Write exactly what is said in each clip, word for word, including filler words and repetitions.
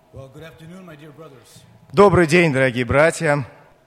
Well, good afternoon, my dear brothers. Добрый день, дорогие братья.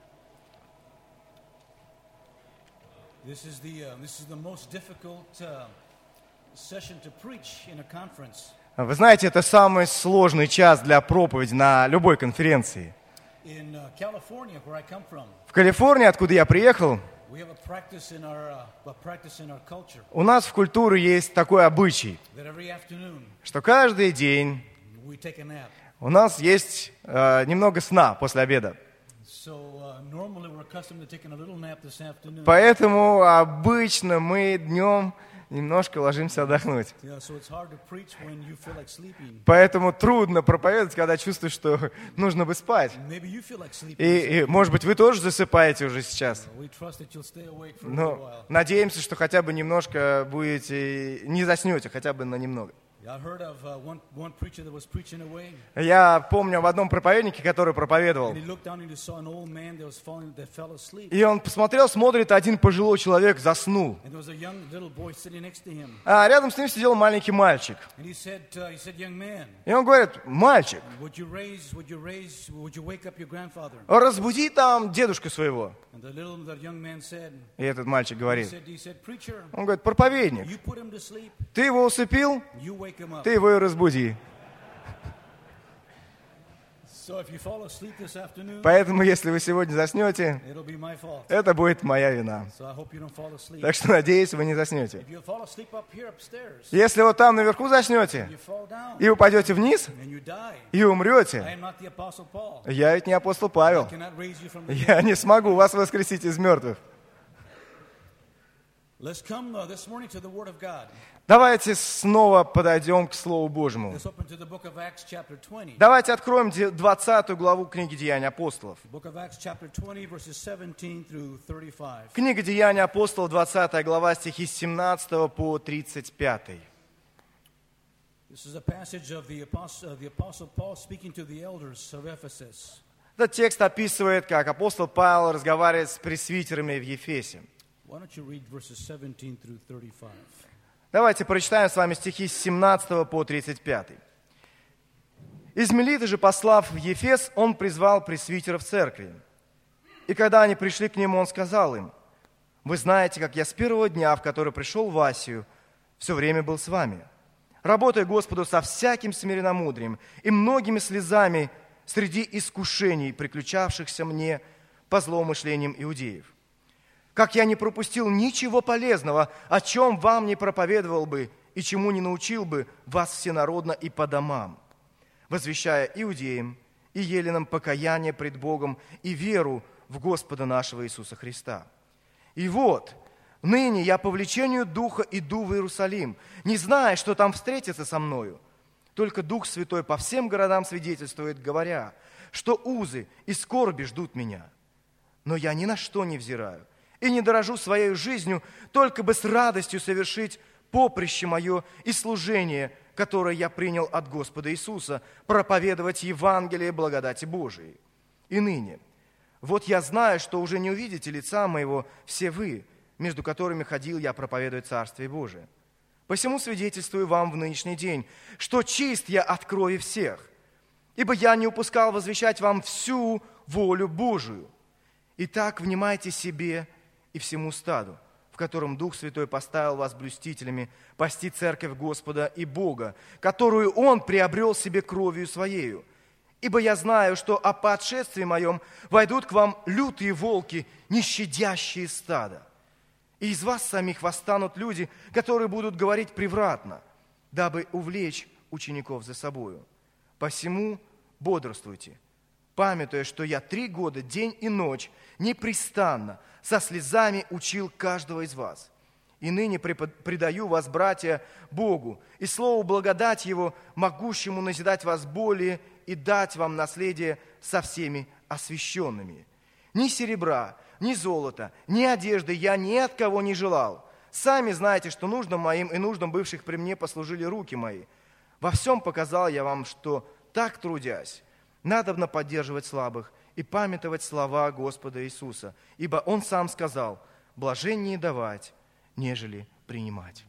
This is the uh, this is the most difficult uh, session to preach in a conference. Вы знаете, это самый сложный час для проповеди на любой конференции. In uh, California, where I come from, В Калифорнии, откуда я приехал, we have a practice in our uh, a practice in our culture у нас в культуре есть такой обычай, that every afternoon что каждый день we take a nap. у нас есть э, немного сна после обеда. So uh, normally we're accustomed to taking a little nap this afternoon. Поэтому обычно мы днем немножко ложимся отдохнуть. Yeah, so it's hard to preach when you feel like sleeping. Поэтому трудно проповедовать, когда чувствуешь, что нужно бы спать. Maybe you feel like sleeping. И, и, может быть, вы тоже засыпаете уже сейчас. We trust that you'll stay awake for a little Но while. надеемся, что хотя бы немножко будете, не заснете, хотя бы на немного. I heard of uh, one one preacher that was preaching away. Я помню об одном проповеднике, который проповедовал. And he looked down and he saw an old man that was falling, that fell asleep. И он посмотрел, смотрит, один пожилой человек заснул. And there was a young little boy sitting next to him. А рядом с ним сидел маленький мальчик. And he said, uh, he said, young man, И он говорит: мальчик, would you raise, would you raise, would you wake up your grandfather? разбуди там дедушку своего. And the little, that young man said, И этот мальчик he говорит, said, he said, preacher, он говорит: проповедник, you put him to sleep, ты его усыпил, you wake him up. ты его и разбуди. So if you fall asleep this afternoon, Поэтому, если вы сегодня заснете, it'll be my fault. это будет моя вина. So I hope you don't fall asleep. Так что, надеюсь, вы не заснете. If you fall asleep up here upstairs, Если вот там наверху заснете you fall down и упадете вниз and you die. и I умрете, am not the Apostle Paul. я ведь не апостол I Павел. cannot raise you from the Я dead. не смогу вас воскресить из мертвых. Let's come uh, this morning to the Word of God. Давайте снова подойдем к Слову Божьему. Let's open to the book of Acts, chapter twenty. Давайте откроем двадцатую главу книги Деяний апостолов. Book of Acts, chapter twenty, verses seventeen through thirty-five. Книга Деяний апостолов, двадцатая глава, стихи с семнадцатого по тридцать пятый. This is a passage of the apostle, uh, the apostle Paul speaking to the elders of Ephesus. Этот текст описывает, как апостол Павел разговаривает с пресвитерами в Ефесе. Why don't you read verses seventeen through thirty-five? Давайте прочитаем с вами стихи с семнадцатого по тридцать пятый. «Из Милиты же, послав в Ефес, он призвал пресвитеров церкви. И когда они пришли к нему, он сказал им: вы знаете, как я с первого дня, в который пришел в Асию, все время был с вами, работая Господу со всяким смиренномудрием и многими слезами среди искушений, приключавшихся мне по злоумышлениям иудеев. Как я не пропустил ничего полезного, о чем вам не проповедовал бы и чему не научил бы вас всенародно и по домам, возвещая иудеям и еленам покаяние пред Богом и веру в Господа нашего Иисуса Христа. И вот, ныне я по влечению Духа иду в Иерусалим, не зная, что там встретится со мною. Только Дух Святой по всем городам свидетельствует, говоря, что узы и скорби ждут меня. Но я ни на что не взираю и не дорожу своей жизнью, только бы с радостью совершить поприще мое и служение, которое я принял от Господа Иисуса, проповедовать Евангелие благодати Божией. И ныне, вот я знаю, что уже не увидите лица моего все вы, между которыми ходил я проповедовать Царствие Божие. Посему свидетельствую вам в нынешний день, что чист я от крови всех, ибо я не упускал возвещать вам всю волю Божию. Итак, внимайте себе и всему стаду, в котором Дух Святой поставил вас блюстителями, пасти церковь Господа и Бога, которую Он приобрел себе кровью Своею. Ибо я знаю, что о подшествии моем войдут к вам лютые волки, не щадящие стада. И из вас самих восстанут люди, которые будут говорить превратно, дабы увлечь учеников за собою. Посему бодрствуйте, памятуя, что я три года, день и ночь, непрестанно, со слезами учил каждого из вас. И ныне предаю вас, братья, Богу, и слову благодать Его, могущему назидать вас более и дать вам наследие со всеми освященными. Ни серебра, ни золота, ни одежды я ни от кого не желал. Сами знаете, что нуждам моим и нуждам бывших при мне послужили руки мои. Во всем показал я вам, что так трудясь, надобно поддерживать слабых и памятовать слова Господа Иисуса, ибо Он сам сказал: блаженнее давать, нежели принимать.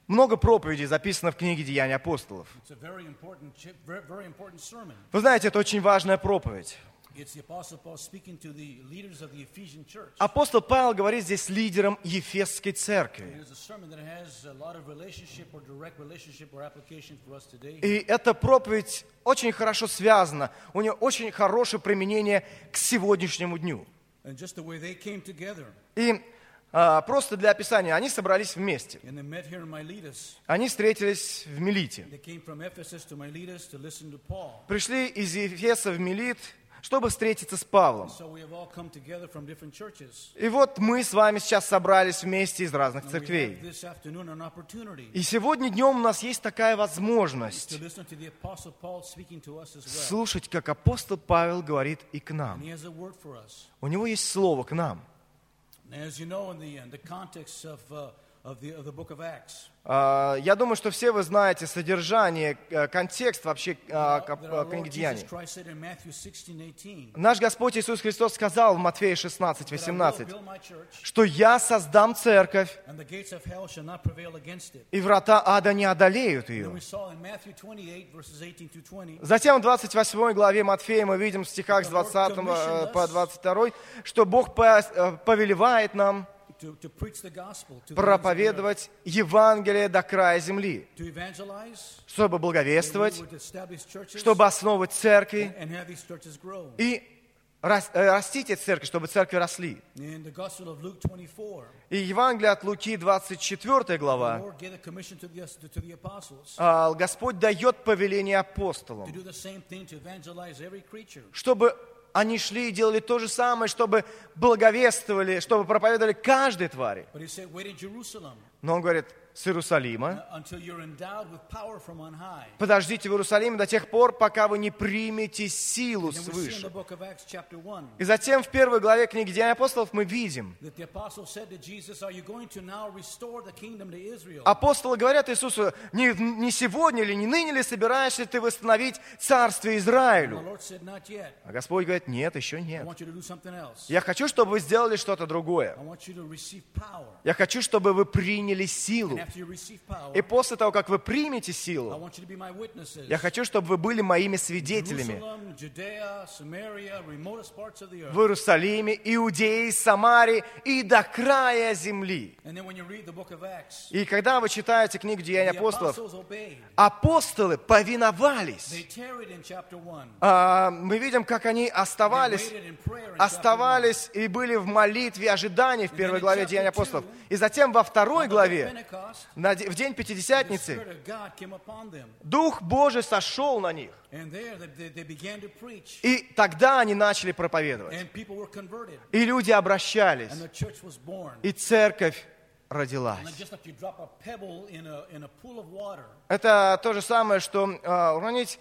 Много проповедей записано в книге «Деяния апостолов». It's a very important, chi- very, very important sermon. Вы знаете, это очень важная проповедь. It's the Apostle Paul speaking to the leaders of the Ephesian church. Апостол Павел говорит здесь лидерам Ефесской It церкви. is a sermon that has a lot of relationship or direct relationship or application for us today. И эта проповедь очень хорошо связана. У нее очень хорошее применение к сегодняшнему дню. And just the way they came together, И а, просто для описания, они собрались вместе. and they met here in Miletus. Они встретились в Милите. They came from Ephesus to Miletus to listen to Paul. Пришли из Ефеса в Милит, чтобы встретиться с Павлом. So we have all come together from different churches. И вот мы с вами сейчас собрались вместе из разных And we церквей. have this afternoon an opportunity И сегодня днем у нас есть такая to возможность listen to the Apostle Paul speaking to us as well. слушать, как апостол Павел говорит и к And нам. he has a word for us. У него есть слово к нам. And as you know, in the, in the context of, uh, of, the, of the book of Acts, А, Я думаю, что все вы знаете содержание, э, контекст вообще а, that кап- our а, книги Lord Jesus Деяний. Christ said in Matthew sixteen eighteen, Наш Господь Иисус Христос сказал в Матфея шестнадцать that I will восемнадцать, build my church, что «Я создам церковь, and the gates of hell shall not prevail against it. и врата ада не одолеют And ее». we saw in Matthew twenty-eight, verses eighteen through twenty, Затем в двадцать восьмой главе Матфея мы видим в стихах с двадцатого по двадцать второй, что Бог по- э, повелевает нам to, to preach the gospel, to, the ends of the earth, проповедовать Евангелие до края земли, to evangelize, чтобы that we благовествовать, would establish churches, чтобы основывать церкви and have these churches grow. и рас- э, растить эти церкви, чтобы церкви росли. In the Gospel of Luke twenty-four, И Евангелие от Луки, двадцать четвёртая the глава, Lord gave a commission to the, to the apostles а, Господь дает повеление to апостолам, do the same thing, to evangelize every creature. чтобы они шли и делали то же самое, чтобы благовествовали, чтобы проповедовали каждой твари. But he said, wait in Jerusalem Но он говорит, с Иерусалима, until you're endowed with power from on high. подождите в Иерусалиме до тех пор, пока вы не примете силу And we see in the свыше. book of Acts chapter one И затем в первой главе книги Деяний апостолов мы видим, that the apostles said to Jesus, are you going to now restore the kingdom to Israel? апостолы говорят Иисусу, не, не сегодня ли, не ныне ли собираешься ты восстановить царствие And the Израилю? Lord said, not yet. А Господь говорит, нет, еще I нет. want you to do something else. Я хочу, чтобы вы сделали что-то другое. I want you to receive power. Я хочу, чтобы вы приняли And силу. after you receive power, И после того, как вы примете I силу, want you to be my witnesses. я хочу, чтобы вы были моими свидетелями Jerusalem, Judea, Samaria, remotest parts of the earth. в Иерусалиме, Иудее, Самаре и до края земли. And then when you read the book of Acts, И когда вы читаете книгу Деяний the апостолов, apostles obeyed. апостолы They повиновались. tarried in chapter one. А, Мы видим, как они They оставались, waited in prayer in chapter one. оставались и были в молитве, ожидании в первой главе Деяний апостолов. И затем во второй On the day of главе, Pentecost, на де- в день the Пятидесятницы, Spirit of God came upon them. Дух Божий сошел на них. And there they, they, they began to preach. И тогда они начали проповедовать. And people were converted. И люди обращались. And the church was born. И церковь And родилась. then just like you drop a pebble in a, in a pool of water, Это то же самое, что а, уронить...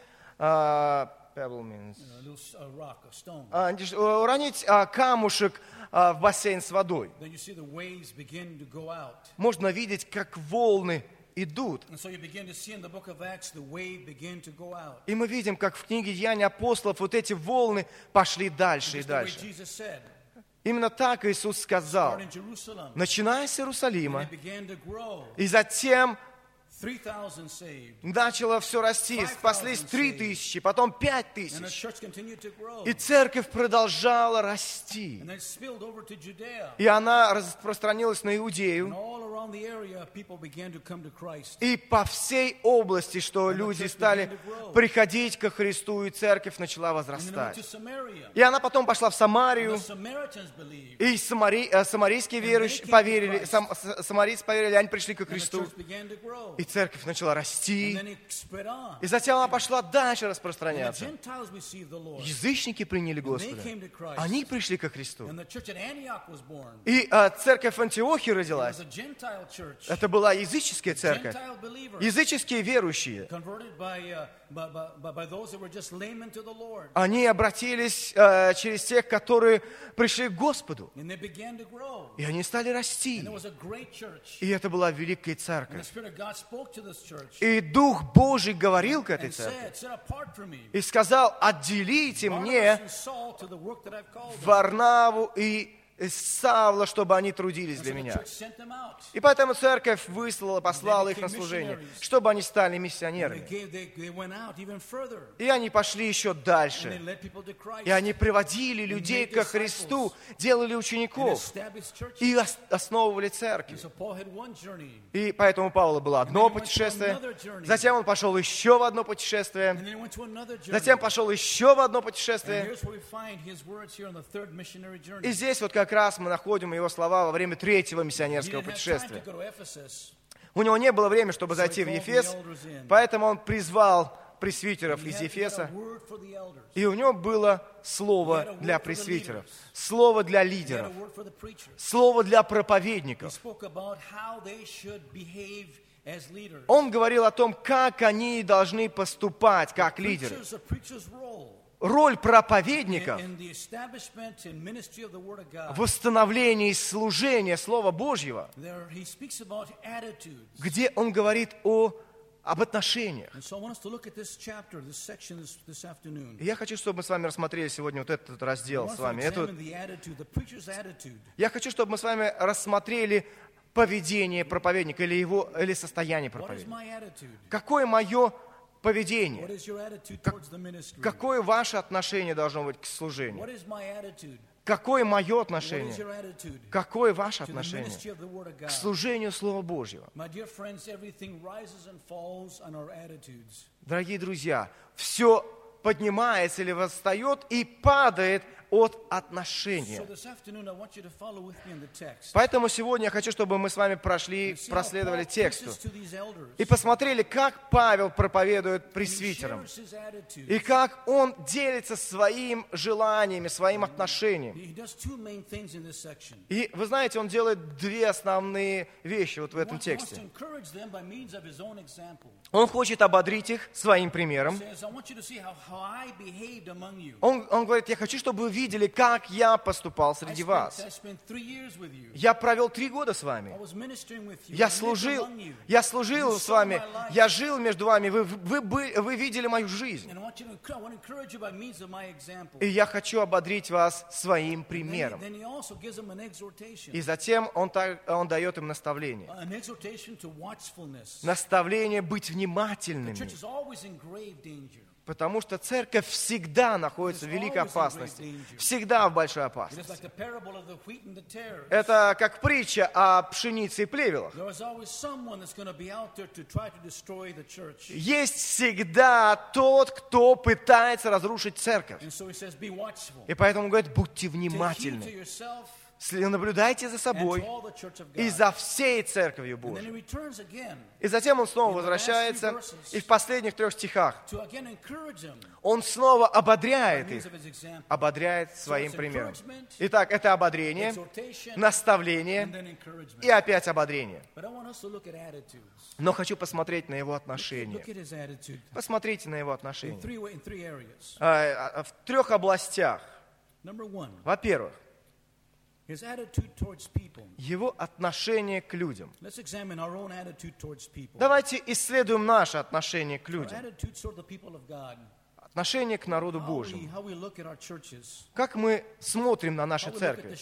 а, pebble means, a little s- a rock, a stone, а, не ж- уронить а, камушек а, в бассейн с водой. then you see the waves begin to go out. Можно видеть, как волны идут. And so you begin to see in the book of Acts the wave begin to go out. И мы видим, как в книге Деяний апостолов вот эти волны пошли дальше и Just the way дальше. Jesus said, Именно так Иисус сказал. start in Jerusalem. Начиная с And Иерусалима, it began to grow. и затем three thousand saved. начало все расти. Спаслись три тысячи, потом пять And the тысяч. church continued to grow. И церковь продолжала расти. And then it spilled over to Judea. И она распространилась на And Иудею. all around the area, people began to come to Christ. И по всей области, что люди стали приходить ко Христу, и церковь начала And then it went to возрастать. Samaria. И она потом пошла в The Самарию, Samaritans believed. и самари- э, самарийские верующие поверили, сам- с- самарийцы поверили, они пришли ко And the Христу. church began to grow. И церковь начала And расти. then it spread on. И затем она пошла дальше And the распространяться. Gentiles received the Lord. Язычники приняли And they Господа. came to Christ. Они пришли ко Христу. And the church at Antioch was born. И э, церковь в Антиохии It was родилась. a Gentile church. Это была языческая церковь. Gentile believers. Языческие верующие. Converted by, uh, by, by, by those that were just laymen to the Lord. Они обратились э, через тех, которые пришли к Господу. And they began to grow. И они стали And расти. there was a great church. И это была великая And the церковь. Spirit of God spoke to this church. И Дух Божий говорил к этой And церкви. said, set apart for me И сказал, отделите Barnabas мне and Saul to the work that I've called them. Варнаву и Савла, чтобы они трудились для меня. И поэтому церковь выслала, послала их на служение, чтобы они стали миссионерами. И они пошли еще дальше. И они приводили людей ко Христу, делали учеников и основывали церкви. И поэтому у Павла было одно путешествие, затем он пошел еще в одно путешествие, затем пошел еще в одно путешествие. И здесь вот как раз мы находим его слова во время третьего миссионерского путешествия. У него не было времени, чтобы зайти в Ефес, поэтому он призвал пресвитеров из Ефеса, и у него было слово для пресвитеров, слово для лидеров, слово для проповедников. Он говорил о том, как они должны поступать, как лидеры. Роль проповедников в восстановлении служения Слова Божьего, где он говорит о, об отношениях. И я хочу, чтобы мы с вами рассмотрели сегодня вот этот раздел с вами. Эту... Я хочу, чтобы мы с вами рассмотрели поведение проповедника или его или состояние проповедника. Какое мое поведение? Как, какое ваше отношение должно быть к служению? Какое мое отношение? Какое ваше отношение к служению Слова Божьего? Дорогие друзья, все поднимается или восстает и падает от отношения. Поэтому сегодня я хочу, чтобы мы с вами прошли, проследовали тексту и посмотрели, как Павел проповедует пресвитерам, и как он делится своим желаниями, своим отношением. И вы знаете, он делает две основные вещи вот в этом тексте. Он хочет ободрить их своим примером. Он, он говорит, я хочу, чтобы вы видели, как я поступал среди вас. Я провел три года с вами. Я служил, я служил с вами, я жил между вами, вы, вы, вы, вы видели мою жизнь. И я хочу ободрить вас своим примером. И затем он, он дает им наставление. Наставление быть внимательными. Потому что церковь всегда находится в великой опасности. Всегда в большой опасности. Это как притча о пшенице и плевелах. Есть всегда тот, кто пытается разрушить церковь. И поэтому говорит, будьте внимательны. Наблюдайте за собой и за всей Церковью Божьей. И затем он снова возвращается, и в последних трех стихах он снова ободряет их, ободряет своим примером. Итак, это ободрение, наставление и опять ободрение. Но хочу посмотреть на его отношения. Посмотрите на его отношения. В трех областях. Во-первых, его отношение к людям. Давайте исследуем наше отношение к людям. Отношение к народу Божьему. Как мы смотрим на наши церкви?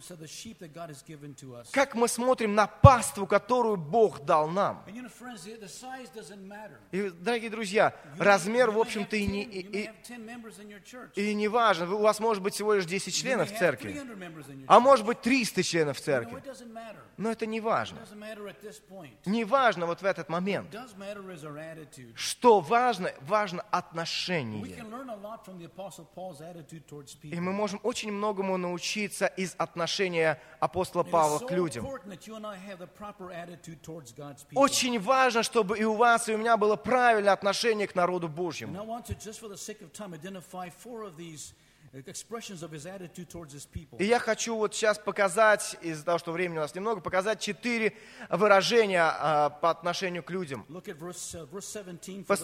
Как мы смотрим на паству, которую Бог дал нам? И, дорогие друзья, размер, в общем-то, и не, и, и, и не важен. У вас может быть всего лишь десять членов в церкви, а может быть триста членов в церкви. Но это не важно. Не важно вот в этот момент. Что важно? Важно отношение. И мы можем очень многому научиться из отношения апостола Павла к людям. Очень важно, чтобы и у вас, и у меня было правильное отношение к народу Божьему. И я хочу вот сейчас показать, из-за того, что времени у нас немного, показать четыре выражения а, по отношению к людям. Пос...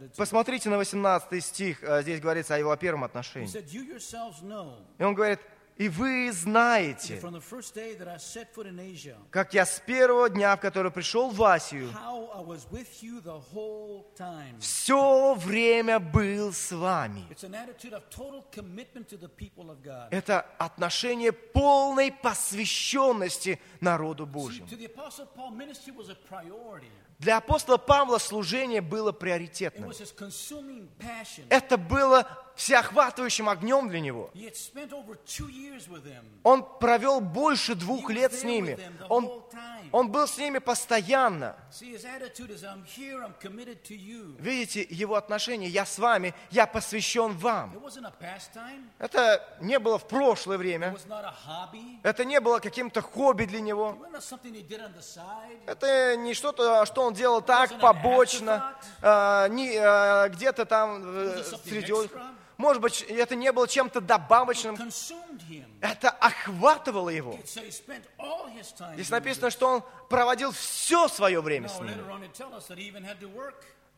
Посмотрите на восемнадцатый стих, здесь говорится о его первом отношении. И он говорит, И вы that знаете, from the first day that I set foot in Asia, как я с первого дня, в который пришел в Асию, how I was with you the whole time. все время был с вами. It's an attitude of total commitment to the people of God. Это отношение полной посвященности народу Божьему. To the Apostle Paul, ministry was a priority. Для апостола Павла служение было It приоритетным. was his consuming passion. Это было всеохватывающим огнем для него. He had spent over two years with them. Он провел больше двух He was лет с there ними. with them the Он, whole time. он был с ними постоянно. See, his attitude is, I'm here, I'm committed to you. Видите, его отношение, я с вами, я посвящен вам. It wasn't a pastime. Это не было в прошлое It время. was not a hobby. Это не было каким-то хобби для It него. was not something he did on the side. Это не что-то, что он делал так, побочно, а, не, а, где-то там э, среди... Может быть, это не было чем-то добавочным. Consumed him. Это охватывало его. So he spent all his time. Здесь doing написано, this. что он проводил все свое время Now, с ними. later on, it tells us that he even had to work.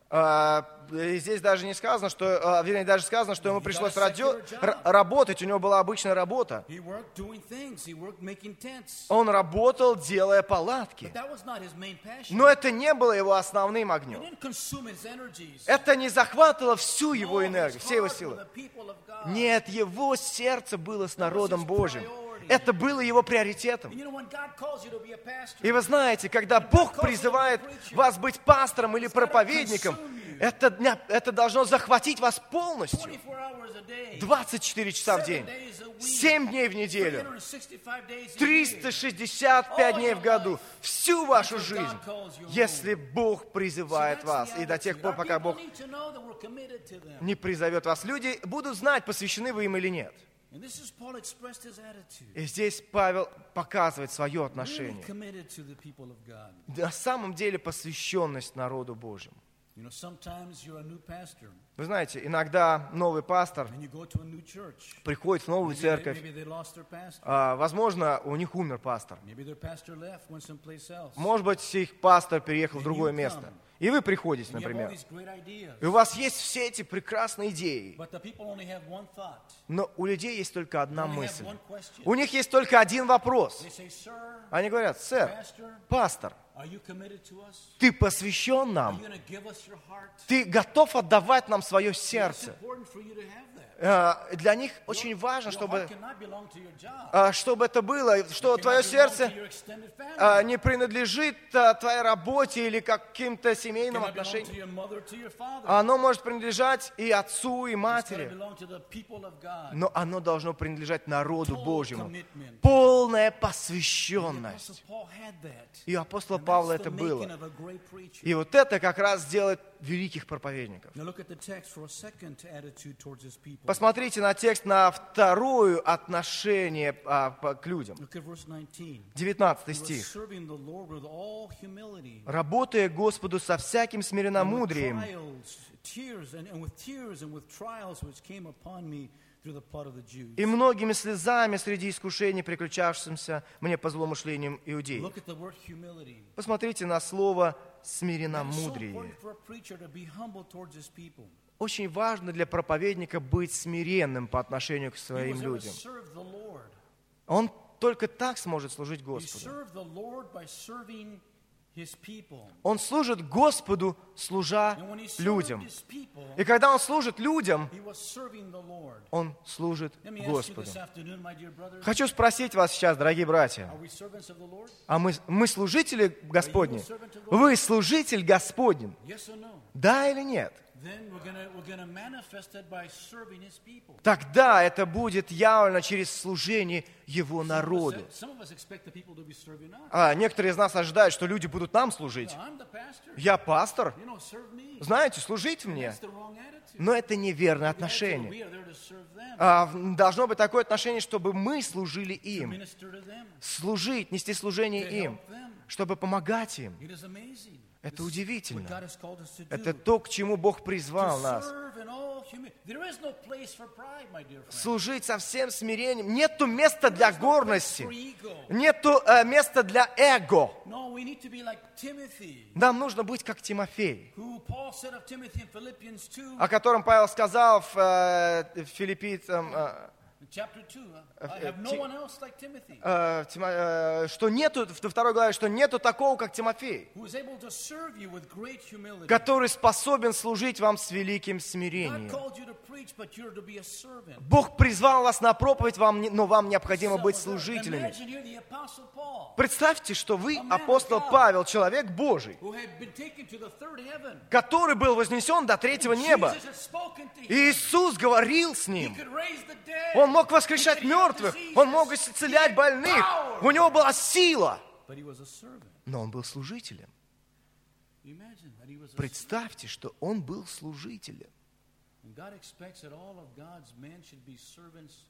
А, и здесь даже не сказано, что, а, вернее, даже сказано, что ему пришлось радио, р- работать, у него была обычная работа. He worked doing things. He worked making tents. Он работал, делая палатки. But that was not his main passion. Но это не было его основным It огнем. didn't consume his energies. Это не захватывало всю его No, энергию, his все его heart for силы. the people of God. Нет, его сердце было с народом Божьим. Это было его приоритетом. And you know, when God calls you to be a pastor, И вы знаете, когда Бог призывает вас быть пастором или проповедником, это, дня- это должно захватить вас полностью. twenty-four hours a day, двадцать четыре часа в день, seven days a week, семь дней в неделю, three hundred sixty-five days a year. триста шестьдесят пять дней в году, всю вашу жизнь, если Бог See, призывает that's вас. the И до тех attitude. пор, Our пока people Бог need to know that we're committed to them. не призовет вас, люди будут знать, посвящены вы им или нет. And this is Paul expressed his attitude. И здесь Павел показывает свое Really отношение. committed to the people of God. На самом деле посвященность народу Божьему. You know, sometimes you're a new pastor Вы знаете, иногда новый пастор and you go to a new church. приходит в новую Maybe they, церковь. maybe they lost their pastor. А, возможно, у них умер пастор. Maybe their pastor left, went someplace else. Может быть, их пастор переехал в другое место. И вы приходите, And you have all например. these great ideas. И у вас есть все эти прекрасные идеи. But the people only have one thought. Но у людей есть только одна They only have мысль. one question. У них есть только один вопрос. They say, sir, Они говорят: сэр, pastor, пастор, are you committed to us? ты посвящен Are нам? you going to give us your heart? Ты готов отдавать нам свое It's сердце? important for you to have that. Э, Для них очень важно, Your чтобы, heart cannot belong to your job. э, чтобы это было, что It твое cannot belong сердце to your extended family. э, не принадлежит э, твоей работе или каким-то семейным It cannot belong to отношениям. your mother, to your father. Оно может принадлежать и отцу, и It's got to матери, belong to the people of God. но оно должно принадлежать народу Total Божьему. commitment. Полная The посвященность. Apostle Paul had that. И у апостола And Павла that's это the было. making of a great preacher. И вот это как раз делает великих проповедников. Now look at the text for a second attitude towards his people. Посмотрите на текст, на второе отношение а, по- к людям. Look at verse nineteen. девятнадцатый He was стих. serving the Lord with all humility. «Работая Господу со всяким And with смиренномудрием, trials, tears, and, and with tears and with trials which came upon me through the plot of the Jews. и многими слезами среди искушений, приключавшимся мне по злоумышлениям иудеев». Look at the word humility. Посмотрите на слово That is so «смиренномудрие». important for a preacher to be humble towards his people. Очень важно для проповедника быть смиренным по отношению к He своим was able to людям. serve the Lord. Он только так сможет служить He Господу. served the Lord by serving his people. Он служит Господу, служа And when he served людям. his people, И когда он служит людям, he was serving the Lord. он служит Let me ask you Господу. this afternoon, my dear brothers, Хочу спросить вас сейчас, дорогие братья, are we servants of the Lord? а мы, мы служители Господни? Вы служитель Господень? Yes or no? Да или нет? Then we're gonna we're gonna manifest that by serving his people. Тогда это будет явно через служение Его народу. Some of us expect the people to be serving us. А некоторые из нас ожидают, что люди будут нам служить. I'm the pastor. Я пастор, You know, serve me. знаете, служить мне. That's the wrong attitude. Но это неверное The attitude, отношение. we are there to serve them, А, должно быть такое отношение, чтобы мы служили им. minister to them, Служить, нести служение to им, help them. чтобы помогать им. It is amazing. Это This is what удивительно. God has called us to do. Это то, к чему Бог призвал To нас. serve in all humi- There is no place for pride, my dear friend. Служить со всем смирением. Нету места для For гордости. ego. Нету э, места для эго. No, we need to be like Timothy, Нам нужно быть как Тимофей, who Paul said of Timothy in Philippians two. о котором Павел сказал в, э, в Филиппийцам, э, Chapter two, I have no one else like Timothy, э, Тимо- э, что нету, во второй главе, что нету такого, как Тимофей, who is able to serve you with great humility. который способен служить вам с великим God смирением. called you to preach, but you're to be a servant. Бог призвал вас на проповедь, вам не- но вам необходимо быть So, служителями. imagine here the Apostle Paul, Представьте, что вы, апостол Павел, человек Божий, who had been taken to the third heaven. который был вознесен до третьего неба. Jesus had spoken to him. И Иисус говорил с He ним. could raise the dead. Он мог воскрешать мертвых, он мог исцелять больных. У него была сила, But he was a servant. но он был служителем. Imagine that he was a servant. Представьте, что он был служителем. And God expects that all of God's men should be servants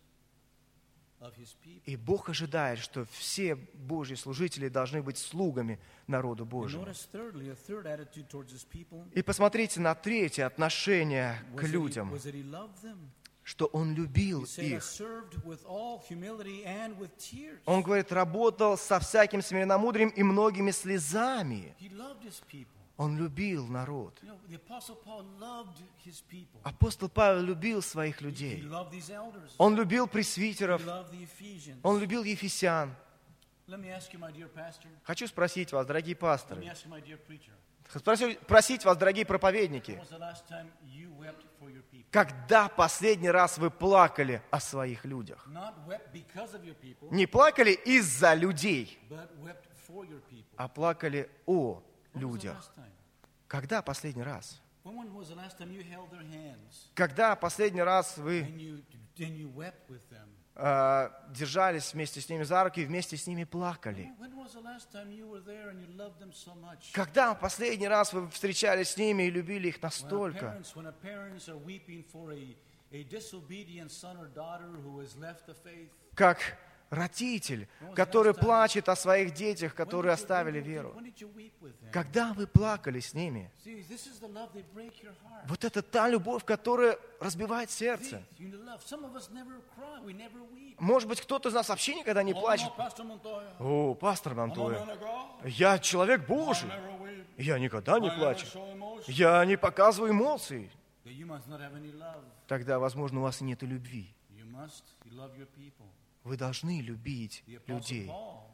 of his people. И Бог ожидает, что все Божьи служители должны быть слугами народу And Божьему. notice thirdly, a third attitude towards his people И посмотрите на третье отношение к was that, he, людям, was that he loved them. что он любил He said, I их. served with all humility and with tears. Он говорит, работал со всяким смиренномудрием и многими слезами. He loved his people. Он любил народ. You know, the Apostle Paul loved his people. Апостол Павел любил своих He людей. loved these elders. Он любил He пресвитеров. loved the Ephesians. Он любил ефесян. Let me ask you, my dear pastor. Хочу спросить вас, дорогие Let me пасторы, ask you, my dear preacher. спросить, просить вас, дорогие проповедники, When was the last time you wept for your people? когда последний раз вы плакали о своих людях? Not wept because of your people, Не плакали из-за людей, but wept for your people. а плакали о When was the людях. last time? Когда последний раз? When when was the last time you held their hands Когда последний раз вы and you and you wept with them? э, держались вместе с ними за руки и вместе с ними плакали? When was the last time you were there and you loved them so much? Когда последний раз вы встречались с ними и любили их When a настолько? parents, when a parents are weeping for a, a disobedient son or daughter who has left the faith, Как родитель, который плачет о своих детях, которые when did you- оставили when did- веру. when did you weep with them? Когда вы плакали с ними? See, this is the love that break your heart. Вот это та любовь, которая разбивает сердце. See, you love. Some of us never cry, we never weep. Может быть, кто-то из нас вообще никогда не Oh, плачет. no, Pastor Montoya. О, пастор I'm a Монтоя, man of God. я человек I Божий. never weep. Я никогда не I never плачу. show emotion. Я не показываю эмоций. Then you must not have any love. Тогда, возможно, у вас и нет любви. You must. You love your people. Вы должны любить The Apostle людей. Paul,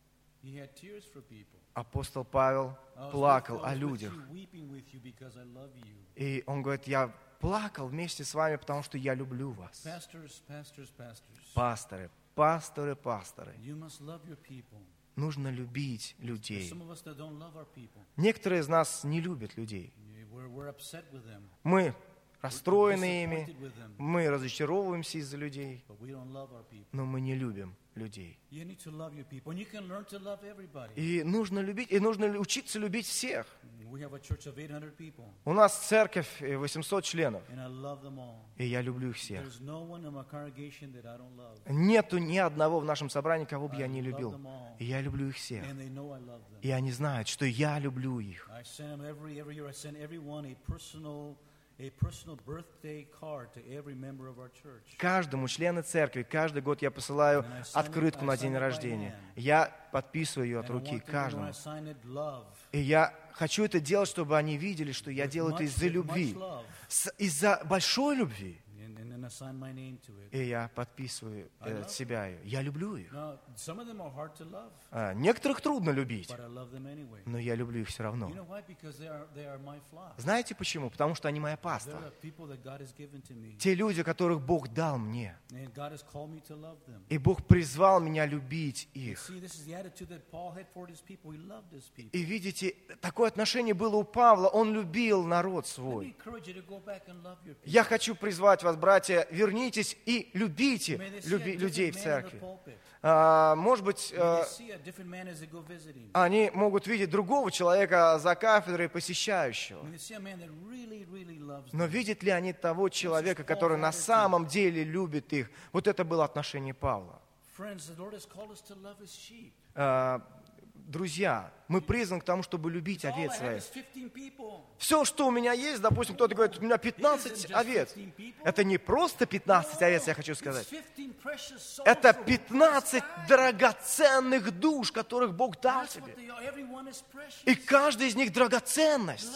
he had tears for people. Апостол Павел I was плакал with- I о was with людях. you, weeping with you because I love you. И он говорит, я плакал вместе с вами, потому что я люблю вас. Pastors, pastors, pastors. Пасторы, пасторы, пасторы. You must love your people. Нужно любить There's людей. some of us that don't love our people. Некоторые из нас не любят людей. We're, we're upset with them, Мы расстроены ими, disappointed with them, мы разочаровываемся из-за людей, but we don't love our people. но мы не любим людей. You need to love your people, and you can learn to love everybody. И нужно любить, и нужно учиться любить всех. We have a church of eight hundred people, У нас церковь э, восемьсот членов, and I love them all. и я люблю их всех. There's no one in my congregation that I don't love, Нету ни одного в нашем собрании, кого бы я не I love любил. them all, И я люблю их всех. and they know I love them. И они знают, что я люблю их. I send them every every year. I send everyone a personal a personal birthday card to every member of our church. Каждому члену церкви каждый год я посылаю открытку на день рождения. Я подписываю ее от And I руки want them to know I каждому. sign it love. И я хочу это делать, чтобы они видели, что я делаю это Much- из-за with любви. much love. С- Из-за большой любви. And, and then I sign my name to it. И я подписываю э, от себя ее. Я люблю их. Now, some of them are hard to love, А, некоторых трудно любить, but I love them anyway. но я люблю их все равно. You know why? Because they are they are my flock. Знаете почему? Потому что они моя They're паства. the people that God has given to me, Те люди, которых Бог дал мне. and God has called me to love them. И Бог призвал меня любить их. See, this is the attitude that Paul had toward his people. He loved his people. И видите, такое отношение было у Павла. Он любил народ Let me свой. encourage you to go back and love your people. Я хочу призвать вас, братья, вернитесь и любите May they see люби- a людей в different man in the церкви. pulpit. А, может быть, May э, they see a different man as they go visiting. они могут видеть другого человека за кафедрой посещающего. May they see a man that really, really loves Но them. видят ли они того человека, который на самом деле любит их? Вот это было отношение Павла. Friends, the Lord has called us to love his sheep. А, друзья, мы призваны к тому, чтобы любить All I овец have своих. is fifteen people. Все, что у меня есть, допустим, кто-то говорит, у меня пятнадцать овец. Это не просто пятнадцать овец, я хочу сказать. It's fifteen precious souls Это for whom пятнадцать Christ died. драгоценных душ, которых Бог дал That's what тебе. they are. Everyone is precious. И каждый из них драгоценность. Love them.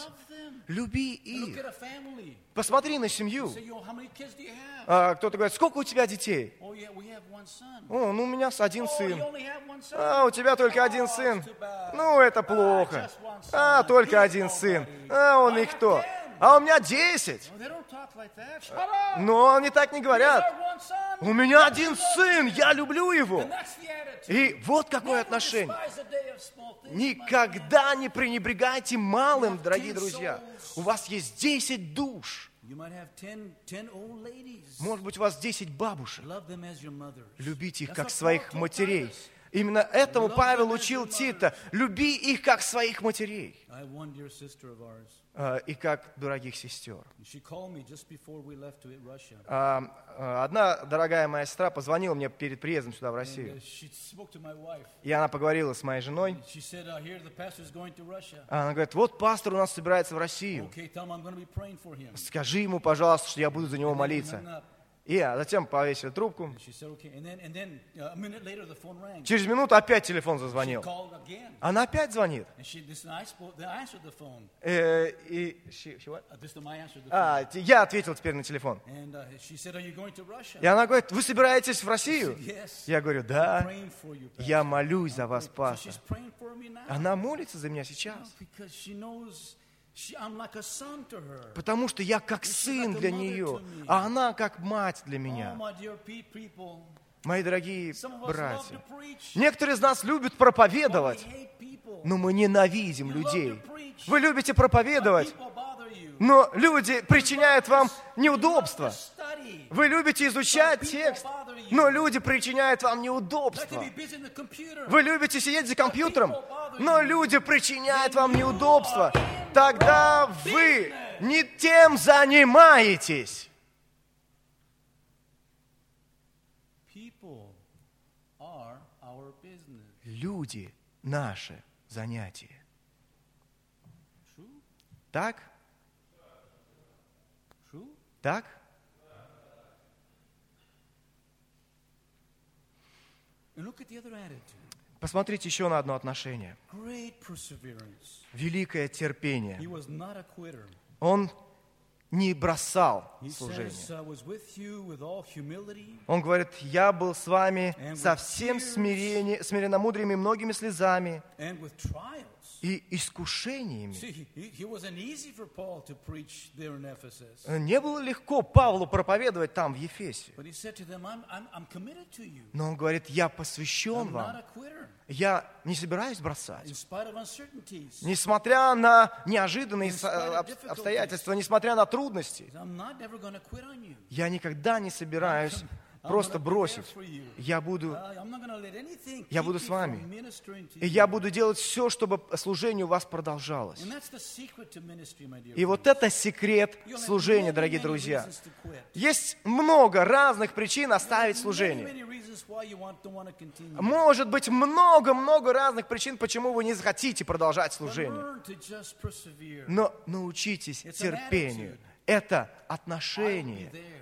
Люби Look их. at a family. Посмотри на семью. Say, yo, how many kids do you have? А, кто-то говорит, сколько у тебя детей? Oh, yeah, we have one son. О, ну у меня один Oh, сын. you only have one son? А, у тебя только один Oh, сын. it's too bad. Ну, это Ah, плохо. just one son. А, только He's один сын. nobody. А, он I и have кто? ten. А у меня десять. Oh, they don't talk like that. Shut up. Но они так не He's говорят. our one son. У меня один сын, я люблю его. And that's the attitude. И вот какое Never отношение. despise the day of small things, my friend. Никогда не пренебрегайте малым, дорогие друзья. У вас есть десять душ. You might have ten, ten old ladies. Может быть, у вас десять бабушек. Love them as your mothers. Любите их, That's как what своих Paul told матерей. Titus. Именно этому Павел учил Тита. Люби их, как своих матерей. I have one dear sister of ours. А, и как дорогих сестер. She called me just before we left to Russia. А, а, Одна дорогая моя сестра позвонила мне перед приездом сюда, в And, Россию. uh, she spoke to my wife. И она поговорила с моей женой. She said, uh, here the pastor's going to Russia. Она говорит, вот пастор у нас собирается в Россию. Okay, tell him I'm going to be praying for him. Скажи ему, пожалуйста, что я буду за него And then he hung молиться. up. И а, затем повесил трубку. And she said, okay. And then, and then uh, a minute later, the phone rang. Через минуту опять телефон She зазвонил. called again. Она опять звонит. And she, this, and I spoke, then I answered the phone. Э, и she- she what? Uh, this time I answered the phone. А, те- я ответил теперь на телефон. And uh, she said, are you going to Russia? И она говорит, вы собираетесь в I Россию? said, yes. Я говорю, I'm да, praying for you, Pastor. я молюсь за вас, So пастор. she's praying for me now. Она молится за меня сейчас. Because she knows she, I'm like a son to her. Потому что я как сын для нее, а она как мать для Oh, меня. my dear pe- people. Мои дорогие Some of us love братья, to preach. некоторые из нас любят But we проповедовать, hate people. но мы ненавидим You love людей. to preach. Вы любите But проповедовать, people bother you. но люди причиняют вам You love неудобства. to study. Вы любите изучать текст, но люди причиняют вам Like to неудобства. be busy in the computer. Вы любите сидеть за компьютером, но люди причиняют вам неудобства. Тогда вы не тем занимаетесь. People are our business. Люди – наше занятие. True? Так? True? Так? And look at the other attitude. Посмотрите еще на одно отношение. Great perseverance. Великое терпение. He was not a quitter. Он не бросал He служение. says, I was with you with all humility Он говорит, я был с вами And со with всем tears. смирение, смиренномудрием и многими слезами and with trials. и искушениями. See, he, it wasn't easy for Paul to preach there in Ephesus. Не было легко Павлу проповедовать там, в Ефесе. But he said to them, I'm, I'm, I'm committed to you. Но он говорит, я посвящен I'm not вам. a quitter. Я не собираюсь бросать. In spite of uncertainties. Несмотря на неожиданные In со- spite of об- difficulties. обстоятельства, несмотря на трудности, I'm not never going to quit on you. я никогда не собираюсь I'm просто gonna be there бросить. for you. Я буду, Uh, I'm not gonna let anything я keep буду you с вами. from ministering to и you. я буду делать все, чтобы служение у вас продолжалось. And that's the secret to ministry, my dear И вот friends. это секрет You'll have служения, many, дорогие many друзья. reasons to quit. Есть много разных причин оставить Many, служение. many reasons why you want- don't wanna continue. Может быть, много-много разных причин, почему вы не захотите продолжать But служение. learn to just persevere. Но научитесь It's an терпению. attitude. Это I'll be отношение. there.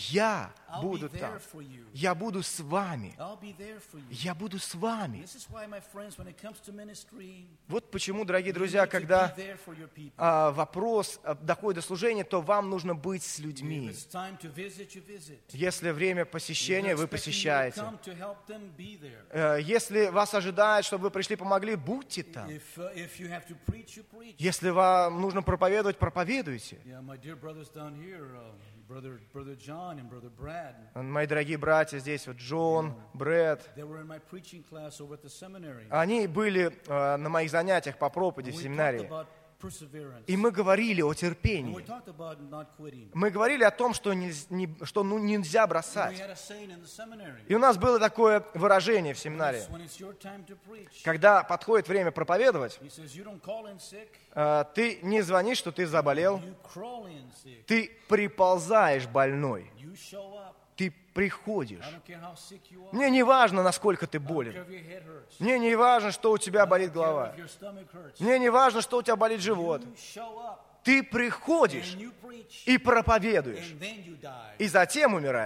Я I'll буду be там. there for you. Я буду с вами. I'll be there for you. Я буду с вами. This is why, my friends, when it comes to ministry, Вот почему, дорогие you друзья, need to когда be there for your people. а, вопрос а, доходит до служения, то вам нужно быть с If людьми. it's time to visit, you visit. Если время If посещения, they're вы expecting you to посещаете. come to help them, be there. Э, Если вас ожидают, чтобы вы пришли, помогли, будьте там. If, uh, if you have to preach, you preach. Если вам нужно проповедовать, проповедуйте. Yeah, my dear brothers down here, uh, brother, brother John and brother Brad, Мои дорогие братья здесь, вот Джон, Брэд, they were in my preaching class over at the seminary. они были э, на моих занятиях по проповеди в We talked семинарии. about perseverance. И мы говорили о And we терпении. talked about not quitting. Мы говорили о том, что, нельз- не- что ну, нельзя We бросать. had a saying in the seminary. И у нас было такое выражение в When семинаре. it's, when it's your time to preach, Когда подходит время проповедовать, he says, you don't call in sick, э, ты не звонишь, что ты заболел, you crawl in sick. ты приползаешь больной, You show up. ты приходишь. I don't care how sick you are. Мне не важно, насколько ты I don't care болен. if your head hurts. Мне не важно, что у тебя I don't болит care голова. if your stomach hurts. Мне не важно, что у тебя болит живот. You show up Ты приходишь and you preach и проповедуешь, and then you die. и затем умираешь.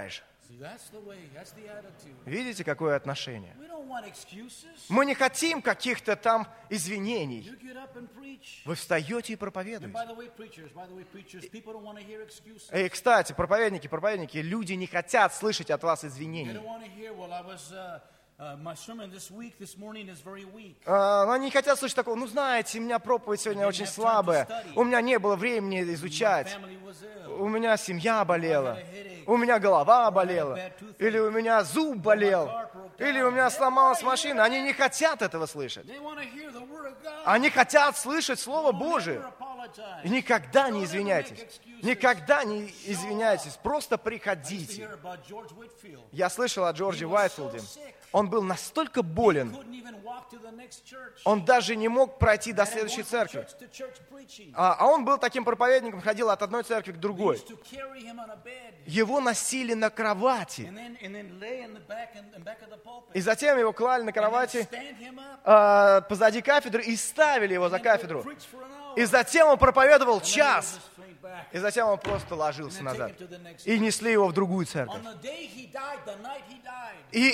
See, that's the way, that's the attitude. Видите, какое отношение? We don't want excuses. Мы не хотим каких-то там извинений. You get up and preach. Вы встаете и And проповедуете. by the way, preachers, by the way, preachers, people don't want to hear excuses. И, кстати, проповедники, проповедники, люди не хотят слышать от вас They извинений. don't want to hear, well, I was, uh, uh, my sermon this week, this morning is very weak. А, Они не хотят слышать такого, ну знаете, у меня проповедь сегодня очень слабая, у меня не было времени My изучать, family was ill. у меня семья болела, у меня голова болела, или у меня зуб болел, или у меня сломалась машина. Они не хотят этого слышать. They want to hear the word of God. Они хотят слышать Слово Don't Божие. ever apologize. И никогда не извиняйтесь. Никогда не извиняйтесь. Просто I used to приходите. hear about George Whitfield. Я слышал о Джорджи He was so Уайтфилде. sick. Он был настолько болен, Couldn't even walk to the next church. он даже не мог пройти до And следующей went from церкви. church to church preaching. А, а он был таким проповедником, ходил от одной церкви к They другой. used to carry him on a bed. Его носили на кровати. And then, and then lay in the back, in, in back of the pulpit. И затем его клали на And then кровати stand him up. а, позади кафедры и ставили его And за then go кафедру. preach for an hour. И затем он проповедовал And then he would час. just faint back. И затем он просто And ложился then take назад. him to the next И несли его в другую церковь. On the day he died, the night he died, И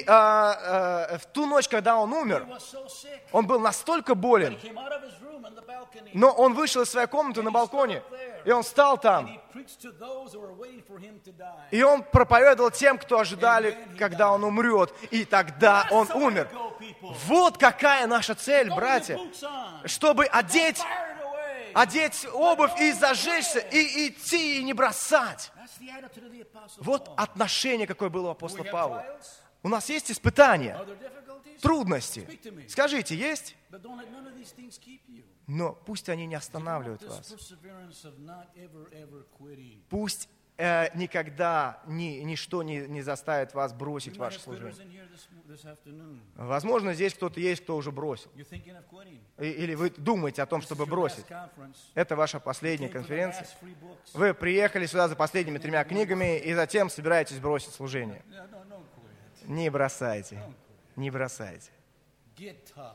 а, а, в ту ночь, когда он he умер, was so sick. он был настолько He болен, came out of his room on the balcony. но он вышел из своей комнаты на балконе, и он встал And там, he preached to those who were waiting for him to die. и он проповедовал тем, кто ожидали, когда он умрет, и тогда он That's the way to умер. go, people. Вот какая наша цель, Go with братья, your boots on. чтобы одеть, Fire it away. одеть обувь и зажечься, и идти, и не бросать. That's the attitude of the Apostle Вот Paul. отношение, какое было у We апостола have Павла. trials, У нас есть испытания, other difficulties, трудности. speak to me. Скажите, есть? But don't let none of these things keep you. Но пусть они не останавливают This вас. perseverance of not ever, ever quitting. Пусть э, никогда ни, ничто не, не заставит вас We бросить might ваше have служение. quitters in here this, this afternoon. Возможно, здесь кто-то есть, кто уже бросил. You're thinking of quitting. И- Или вы думаете о том, This is чтобы your бросить. last conference. Это ваша последняя Came for the конференция. last free books. Вы приехали сюда за последними тремя книгами и затем собираетесь бросить служение. No, no, no quit. Не бросайте. Не бросайте. Get tough.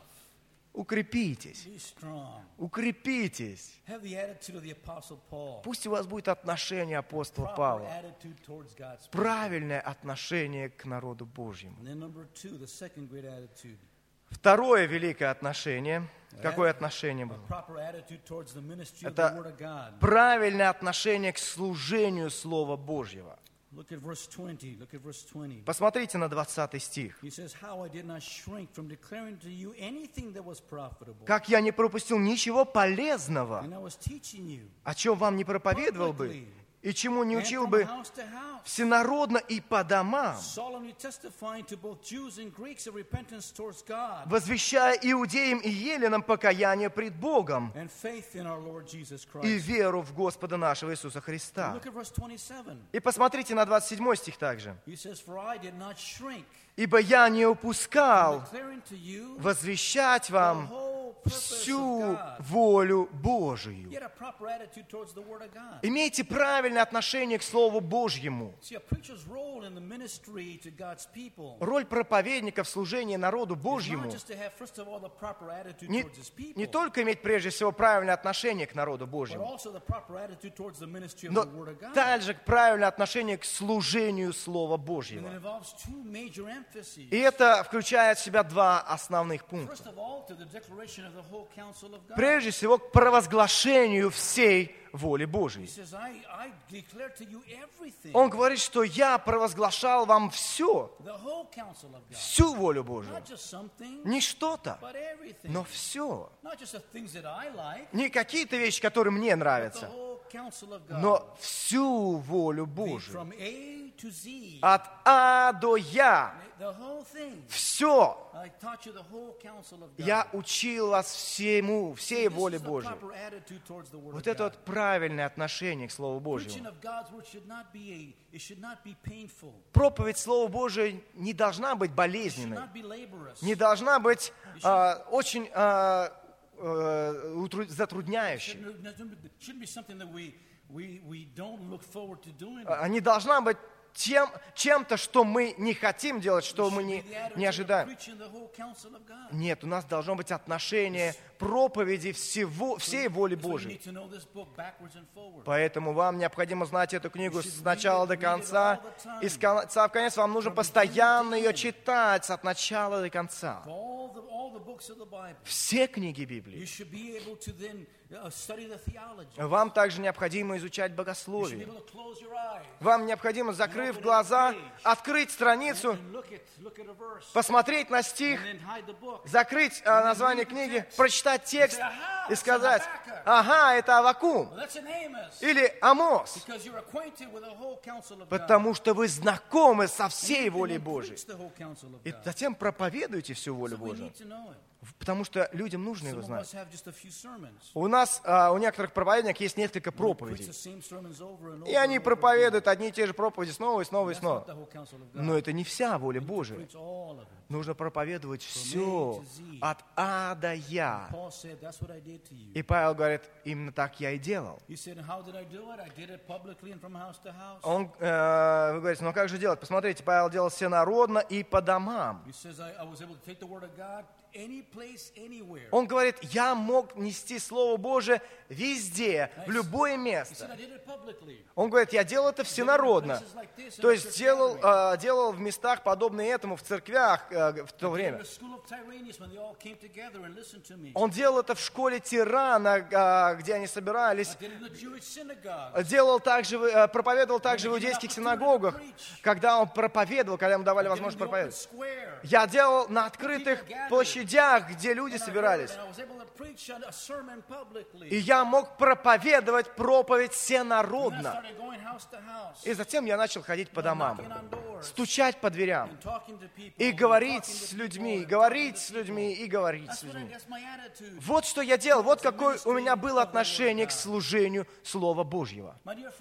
Укрепитесь. Be strong. Укрепитесь. Have the attitude of the Apostle Paul. Пусть у вас будет отношение апостола Proper Павла. attitude towards God's people. Правильное отношение к народу Божьему. And then number two, the second great attitude. Второе великое отношение. Какое отношение A было? proper attitude towards the ministry of Это the Word of God. правильное отношение к служению Слова Божьего. Look at verse twenty. Look at verse twenty. Посмотрите на двадцатый стих. He says, how I did not shrink from declaring to you anything that was profitable. Как я не пропустил ничего полезного, And I was teaching you. о чем вам не проповедовал бы, и чему не And учил from бы house to house, всенародно и по домам, solemnly testifying to both Jews and Greeks of repentance towards God возвещая иудеям и еленам покаяние пред Богом and faith in our Lord Jesus и Christ. веру в Господа нашего Иисуса Христа. Look at verse twenty-seven. И посмотрите на двадцать седьмой стих также. He says, for I did not shrink «Ибо я не from упускал declaring to you возвещать the вам whole purpose всю of God. волю Божию». Get a proper attitude towards the Word of God. Имейте правильное отношение к Слову Божьему. See, a preacher's role in the ministry to God's people Роль проповедника в служении народу is not Божьему just to have, first of all, the proper attitude не, towards His people, не только иметь прежде всего правильное отношение к народу but Божьему, also the proper attitude towards the ministry of но the Word of God. также правильное отношение к служению Слова And it Божьего. involves two major emphases. И это включает в себя два основных пункта. First of all, to the declaration of the whole counsel of God. Прежде всего, к провозглашению всей воли He Божьей. says, I, I declare to you everything, Он говорит, что я провозглашал вам все, the whole counsel of God. всю волю Божью. Not just some things, Не что-то, but everything. но все. Not just the things that I like, Не какие-то вещи, которые мне but the нравятся, whole counsel of God. но всю волю The- Божью. From A to Z. От А до Я. The whole thing. Все. I taught you the whole counsel of God. Я учил вас всему, всей This воле is the Божьей. proper attitude towards the Word Вот of это God. вот правильное отношение к Слову Preaching Божьему. of God's Word should not be a, it should not be painful. Проповедь Слова Божьего не должна быть It should болезненной, not be laborious. не должна быть а, очень а, а, утру- It затрудняющей, shouldn't, it shouldn't be something that we, we, we don't look forward to doing. а, не должна быть тем, чем-то, что мы не хотим делать, что мы не, не ожидаем. Нет, у нас должно быть отношение проповеди всего, всей воли Божьей. Поэтому вам необходимо знать эту книгу с начала до конца. И с конца в конец вам нужно постоянно ее читать от начала до конца. Все книги Библии. Вам также необходимо изучать богословие. Вам необходимо, закрыв глаза, открыть страницу, посмотреть на стих, закрыть а, название книги, прочитать текст и сказать: ага, это Аввакум или Амос, потому что вы знакомы со всей волей Божией. И затем проповедуйте всю волю Божию. Потому что людям нужно его знать. У нас, а, у некоторых проповедников есть несколько проповедей. И они проповедуют одни и те же проповеди снова и снова и снова. Но это не вся воля Божия. Нужно проповедовать все от А до Я. И Павел говорит, именно так я и делал. Он э, вы говорите, ну как же делать? Посмотрите, Павел делал всенародно и по домам. Он говорит, я мог нести Слово Божие везде, в любое место. Он говорит, я делал это всенародно. То есть делал, э, делал в местах, подобные этому, в церквях э, в то время. Он делал это в школе Тирана, э, где они собирались. Делал также, э, проповедовал также в иудейских синагогах, когда он проповедовал, когда ему давали возможность проповедовать. Я делал на открытых площадях, где люди собирались. И я мог проповедовать проповедь всенародно. И затем я начал ходить по домам, стучать по дверям, и говорить с людьми, говорить с людьми, и говорить с людьми. Вот что я делал, вот какое у меня было отношение к служению Слова Божьего.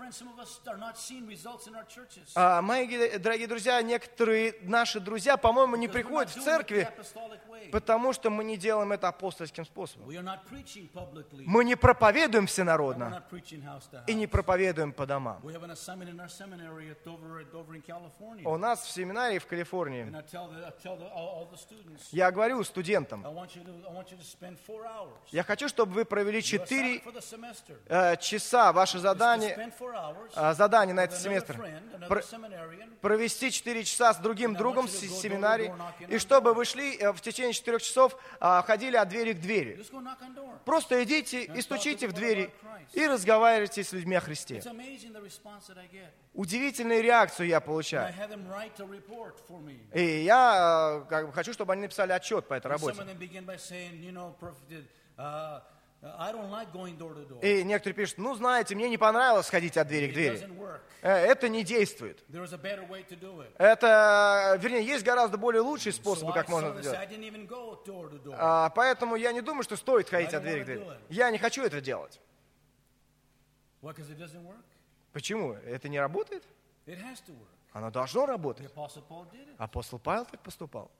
А, мои дорогие друзья, некоторые наши друзья, по-моему, не приходят в церкви, потому что мы не делаем это апостольским способом. Мы не проповедуем всенародно и не проповедуем по домам. У нас в семинарии в Калифорнии я говорю студентам, я хочу, чтобы вы провели четыре э, часа, ваше задание, э, задание на этот семестр, про, провести четыре часа с другим другом с семинарии, и чтобы вы шли э, в течение четырех часов, э, ходили от двери к двери. Просто идите и стучите в двери и разговаривайте с людьми о Христе. Удивительную реакцию я получаю. И я как бы, хочу, чтобы они написали отчет по этой работе. И некоторые пишут, ну, знаете, мне не понравилось ходить от двери к двери. Это не действует. Это, вернее, есть гораздо более лучшие способы, как можно это делать. А, поэтому я не думаю, что стоит ходить от двери к двери. Я не хочу это делать. Почему? Это не работает? Оно должно работать. Апостол Павел так поступал.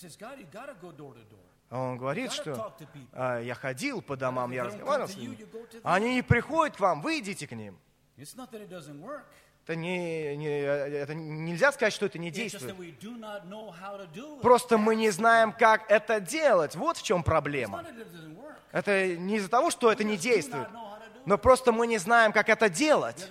Он говорит, что а, я ходил по домам, я разговаривал с ними. Они не приходят к вам, вы идите к ним. Это, не, не, это нельзя сказать, что это не действует. Просто мы не знаем, как это делать. Вот в чем проблема. Это не из-за того, что это не действует. Но просто мы не знаем, как это делать.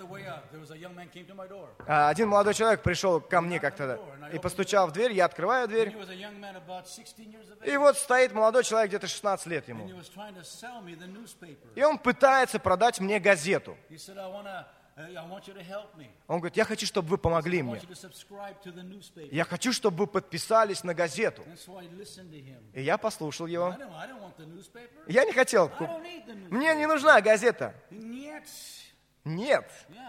Один молодой человек пришел ко мне как-то и постучал в дверь, я открываю дверь. И вот стоит молодой человек, где-то шестнадцать лет ему. И он пытается продать мне газету. Он говорит, я хочу, чтобы вы помогли мне. Я хочу, чтобы вы подписались на газету. И я послушал его. Я не хотел. Мне не нужна газета. Нет.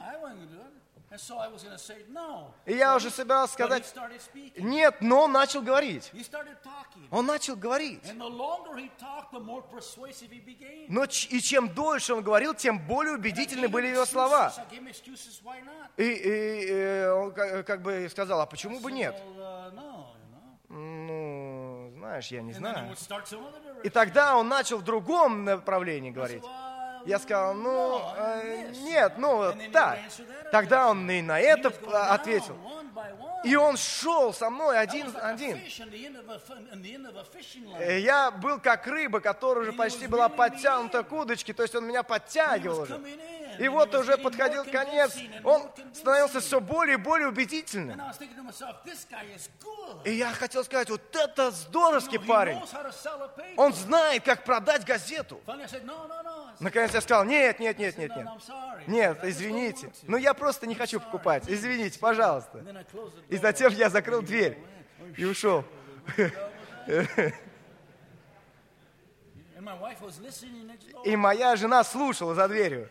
И я уже собирался сказать, нет, но он начал говорить. Он начал говорить. Но и чем дольше он говорил, тем более убедительны были его слова. И, и, и он как, как бы сказал, а почему бы нет? Ну, знаешь, я не знаю. И тогда он начал в другом направлении говорить. Я сказал, ну, э, нет, ну, так. Тогда он и на это ответил. И он шел со мной один-один. Я был как рыба, которая уже почти была подтянута к удочке, то есть он меня подтягивал уже. И вот уже подходил конец, он становился все более и более убедительным. И я хотел сказать, вот это здоровский парень. Он знает, как продать газету. Наконец я сказал, нет, нет, нет, нет, нет. Нет, извините. Ну я просто не хочу покупать. Извините, пожалуйста. И затем я закрыл дверь и ушел. И моя жена слушала за дверью.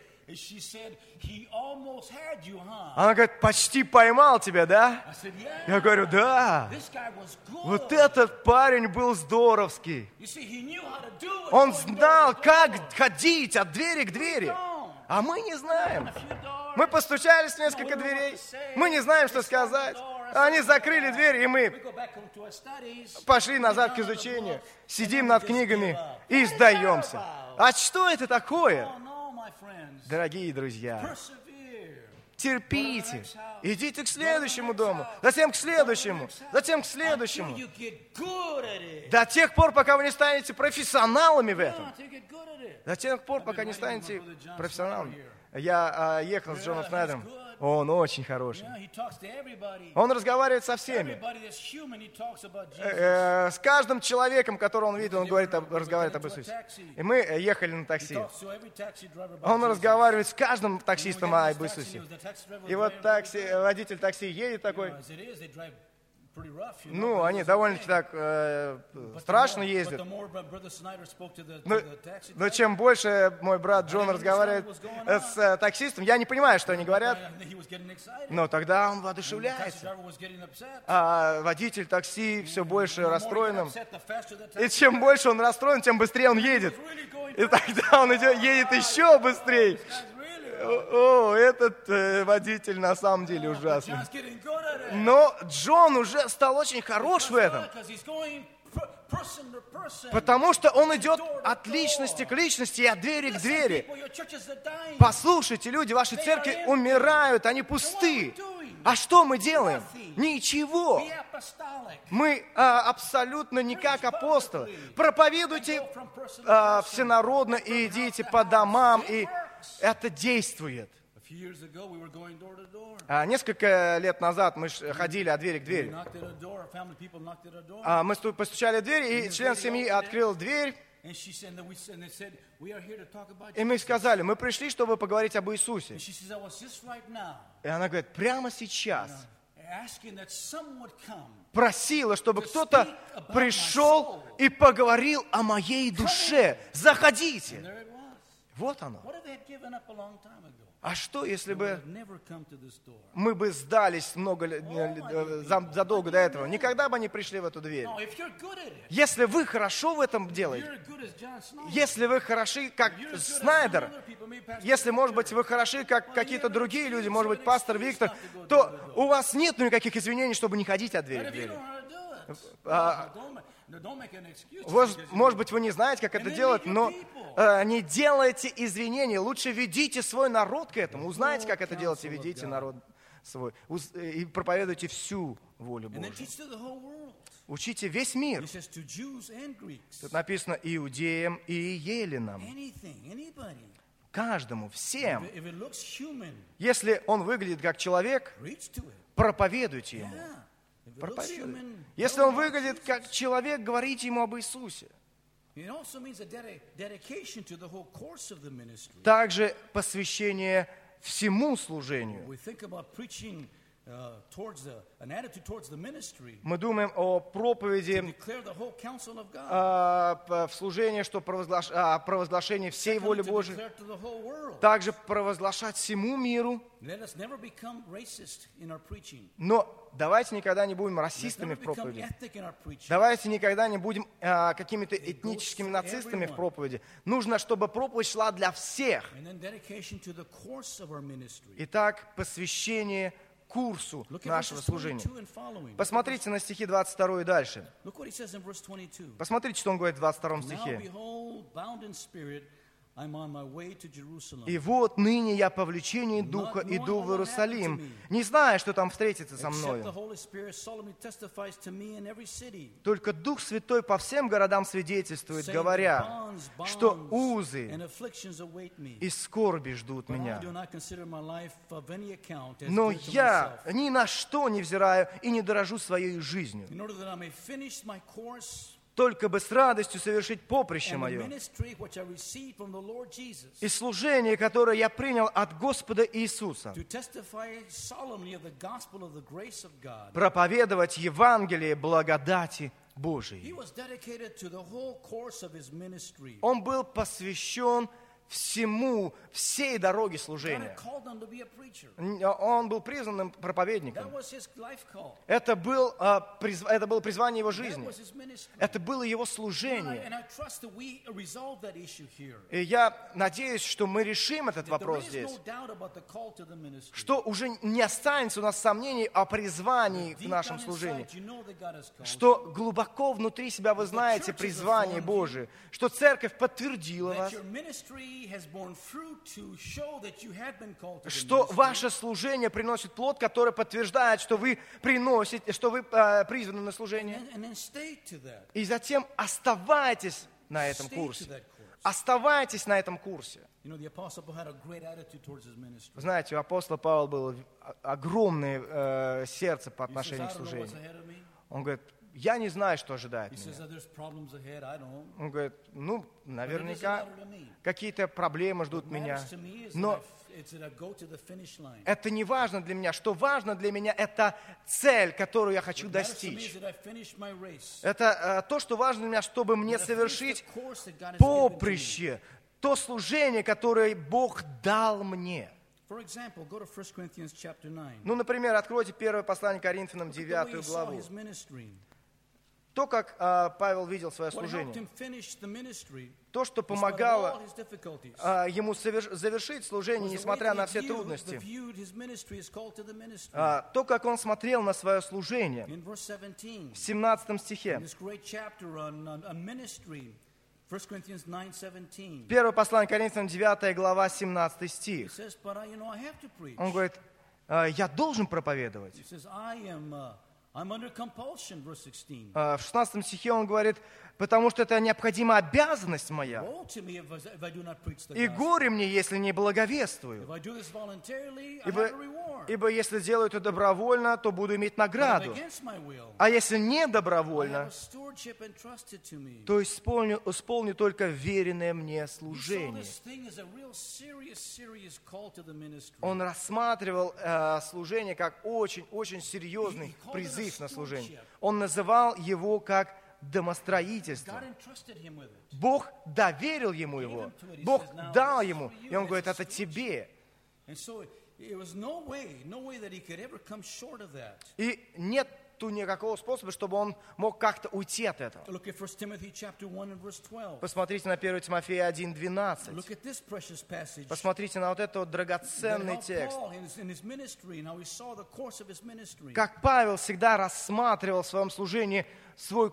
Она говорит, почти поймал тебя, да? Я говорю, да. Вот этот парень был здоровский. Он знал, как ходить от двери к двери. А мы не знаем. Мы постучались в несколько дверей. Мы не знаем, что сказать. Они закрыли дверь, и мы пошли назад к изучению. Сидим над книгами и сдаемся. А что это такое? Дорогие друзья, терпите, идите к следующему дому, затем к следующему, затем к следующему. До тех пор, пока вы не станете профессионалами в этом. До тех пор, пока не станете профессионалами. Я а, ехал с Джоном Снайдером. Он очень хороший. Он разговаривает со всеми. Э, с каждым человеком, которого он видит, он говорит, разговаривает об Иисусе. И мы ехали на такси. Он разговаривает с каждым таксистом об Иисусе. И вот такси, водитель такси едет такой. Ну, они довольно-таки так э, страшно ездят. Но, но чем больше мой брат Джон разговаривает с э, таксистом, я не понимаю, что они говорят, но тогда он воодушевляется. А водитель такси все больше расстроенным. И чем больше он расстроен, тем быстрее он едет. И тогда он идет, едет еще быстрее. О, этот э, водитель на самом деле ужасный. Но Джон уже стал очень хорош в этом. Потому что он идет от личности к личности и от двери к двери. Послушайте, люди, ваши церкви умирают, они пусты. А что мы делаем? Ничего. Мы а, абсолютно не как апостолы. Проповедуйте а, всенародно и идите по домам, и это действует. А несколько лет назад мы ходили от двери к двери. А мы постучали в дверь, и член семьи открыл дверь. И мы сказали, мы пришли, чтобы поговорить об Иисусе. И она говорит, прямо сейчас просила, чтобы кто-то пришел и поговорил о моей душе. Заходите. Вот оно. А что, если бы мы бы сдались много, задолго до этого? Никогда бы не пришли в эту дверь. Если вы хорошо в этом делаете, если вы хороши, как Снайдер, если, может быть, вы хороши, как какие-то другие люди, может быть, пастор Виктор, то у вас нет никаких извинений, чтобы не ходить от двери к двери. А, может быть, вы не знаете, как это делать, но э, не делайте извинений. Лучше ведите свой народ к этому. Узнайте, как это делать, и ведите народ свой. Уз, и проповедуйте всю волю Божью. Учите весь мир. Тут написано иудеям и еленам. Каждому, всем. Если он выглядит как человек, проповедуйте ему. Проповедуйте. Если он выглядит как человек, говорите ему об Иисусе. Также посвящение всему служению. Мы думаем о проповеди в служении, что провозглаш... о провозглашении всей воли Божией. Также провозглашать всему миру. Но давайте никогда не будем расистами в проповеди. Давайте никогда не будем а, какими-то этническими нацистами в проповеди. Нужно, чтобы проповедь шла для всех. Итак, посвящение курсу нашего служения. Посмотрите на стихи двадцать два и дальше. Посмотрите, что он говорит в двадцать втором стихе. I'm on my way to Jerusalem. И вот ныне я по влечению Духа иду в Иерусалим, не зная, что там встретится со Except the мною. Holy Spirit solemnly testifies to me in every city, Только Дух Святой по всем городам свидетельствует, saying говоря, that bonds, что bonds, узы and afflictions await me. и скорби ждут But I меня. do not consider my life of any account as Но dear to я myself, ни на что не взираю и не дорожу своей жизнью, in order that I may finish my course только бы с радостью совершить поприще and the мое ministry which I received from the Lord Jesus, и служение, которое я принял от Господа Иисуса, to testify solemnly of the gospel of the grace of God. проповедовать Евангелие благодати He Божией. was dedicated to the whole course of his ministry. Он был посвящен всему, всей дороге God служения. had called him to be a preacher. Он был признанным проповедником. That was his life call. Это, был, а, призв- это было призвание его That жизни. was his ministry. Это было его And I, служение. and I trust that we resolve that issue here. И я надеюсь, что мы решим этот That there вопрос is здесь. no doubt about the call to the ministry. Что уже не останется у нас сомнений о призвании в Deep нашем down служении. inside, you know that God has called you. Что глубоко внутри себя вы знаете призвание Божие. Что церковь подтвердила That вас. your ministry has borne fruit to show that you had been called to the Что ministry. ваше служение приносит плод, который подтверждает, что вы приносите, что вы э, призваны на служение. And, and then stay to that. И затем оставайтесь на этом Stay курсе. to that course. Оставайтесь на этом курсе. You know, the Apostle Paul had a great attitude towards his ministry. Вы знаете, у апостола Павла было огромное э, сердце по He says, отношению I к don't know what's служению. ahead of me. Он говорит, я не знаю, что ожидает He says меня. that there's problems ahead. I don't. Он говорит, ну, But it doesn't наверняка matter to me. какие-то проблемы ждут What меня. matters to me is that, Но I f- it's that I go to the finish line. это не важно для меня. Что важно для меня, это цель, которую я хочу What matters to me is достичь. that I finish my race. Это э, то, что важно для меня, чтобы мне That I finish совершить the course that God has given to me. поприще, то служение, которое Бог дал мне. For example, go to First Corinthians chapter nine. Ну, например, откройте первое послание Коринфянам, Look at the way девятую he saw главу. his ministry. То, как э, Павел видел свое What helped служение, him finish the ministry, то, что despite all помогало his difficulties, э, ему соверш- завершить служение, was the way несмотря that на he все viewed- трудности. viewed his ministry as called to the ministry. А, то, как он смотрел на свое служение. In verse seventeen, В семнадцатом in стихе. this great chapter on, on, on ministry, First Corinthians nine seventeen, Первое послание Коринфянам, девятая глава, семнадцатый he стих. says, but I, you know, I have to preach. Он говорит, «А, я должен проповедовать. He says, I am, uh, I'm under compulsion, verse sixteen. А, в шестнадцатом стихе он говорит, потому что это необходимая обязанность моя. Woe to me if I, if I do not preach the И gospel. горе мне, если не благовествую. If I do this voluntarily, I Ибо, have a reward. ибо если делаю это добровольно, то буду иметь But if награду. against my will, А если не I have добровольно, a stewardship entrusted to me. то исполню, исполню только веренное мне He saw служение. this thing as a real serious, serious call to the ministry. Он рассматривал э, служение как очень-очень серьезный He- he called it a призыв на служение. stewardship. Он называл его как домостроительство. God entrusted him with it. Бог доверил ему его. Бог дал ему. И он говорит, это тебе. And so it was no way, no way that he could ever come short of that. И нет никакого способа, чтобы он мог как-то уйти от этого. Look at First Timothy chapter one and verse twelve. Посмотрите на первое Тимофея один двенадцать. Look at this precious passage. Посмотрите на вот этот вот That драгоценный how текст. Paul in his, in his ministry and how he saw the course of his ministry. Как Павел всегда рассматривал в своем служении свой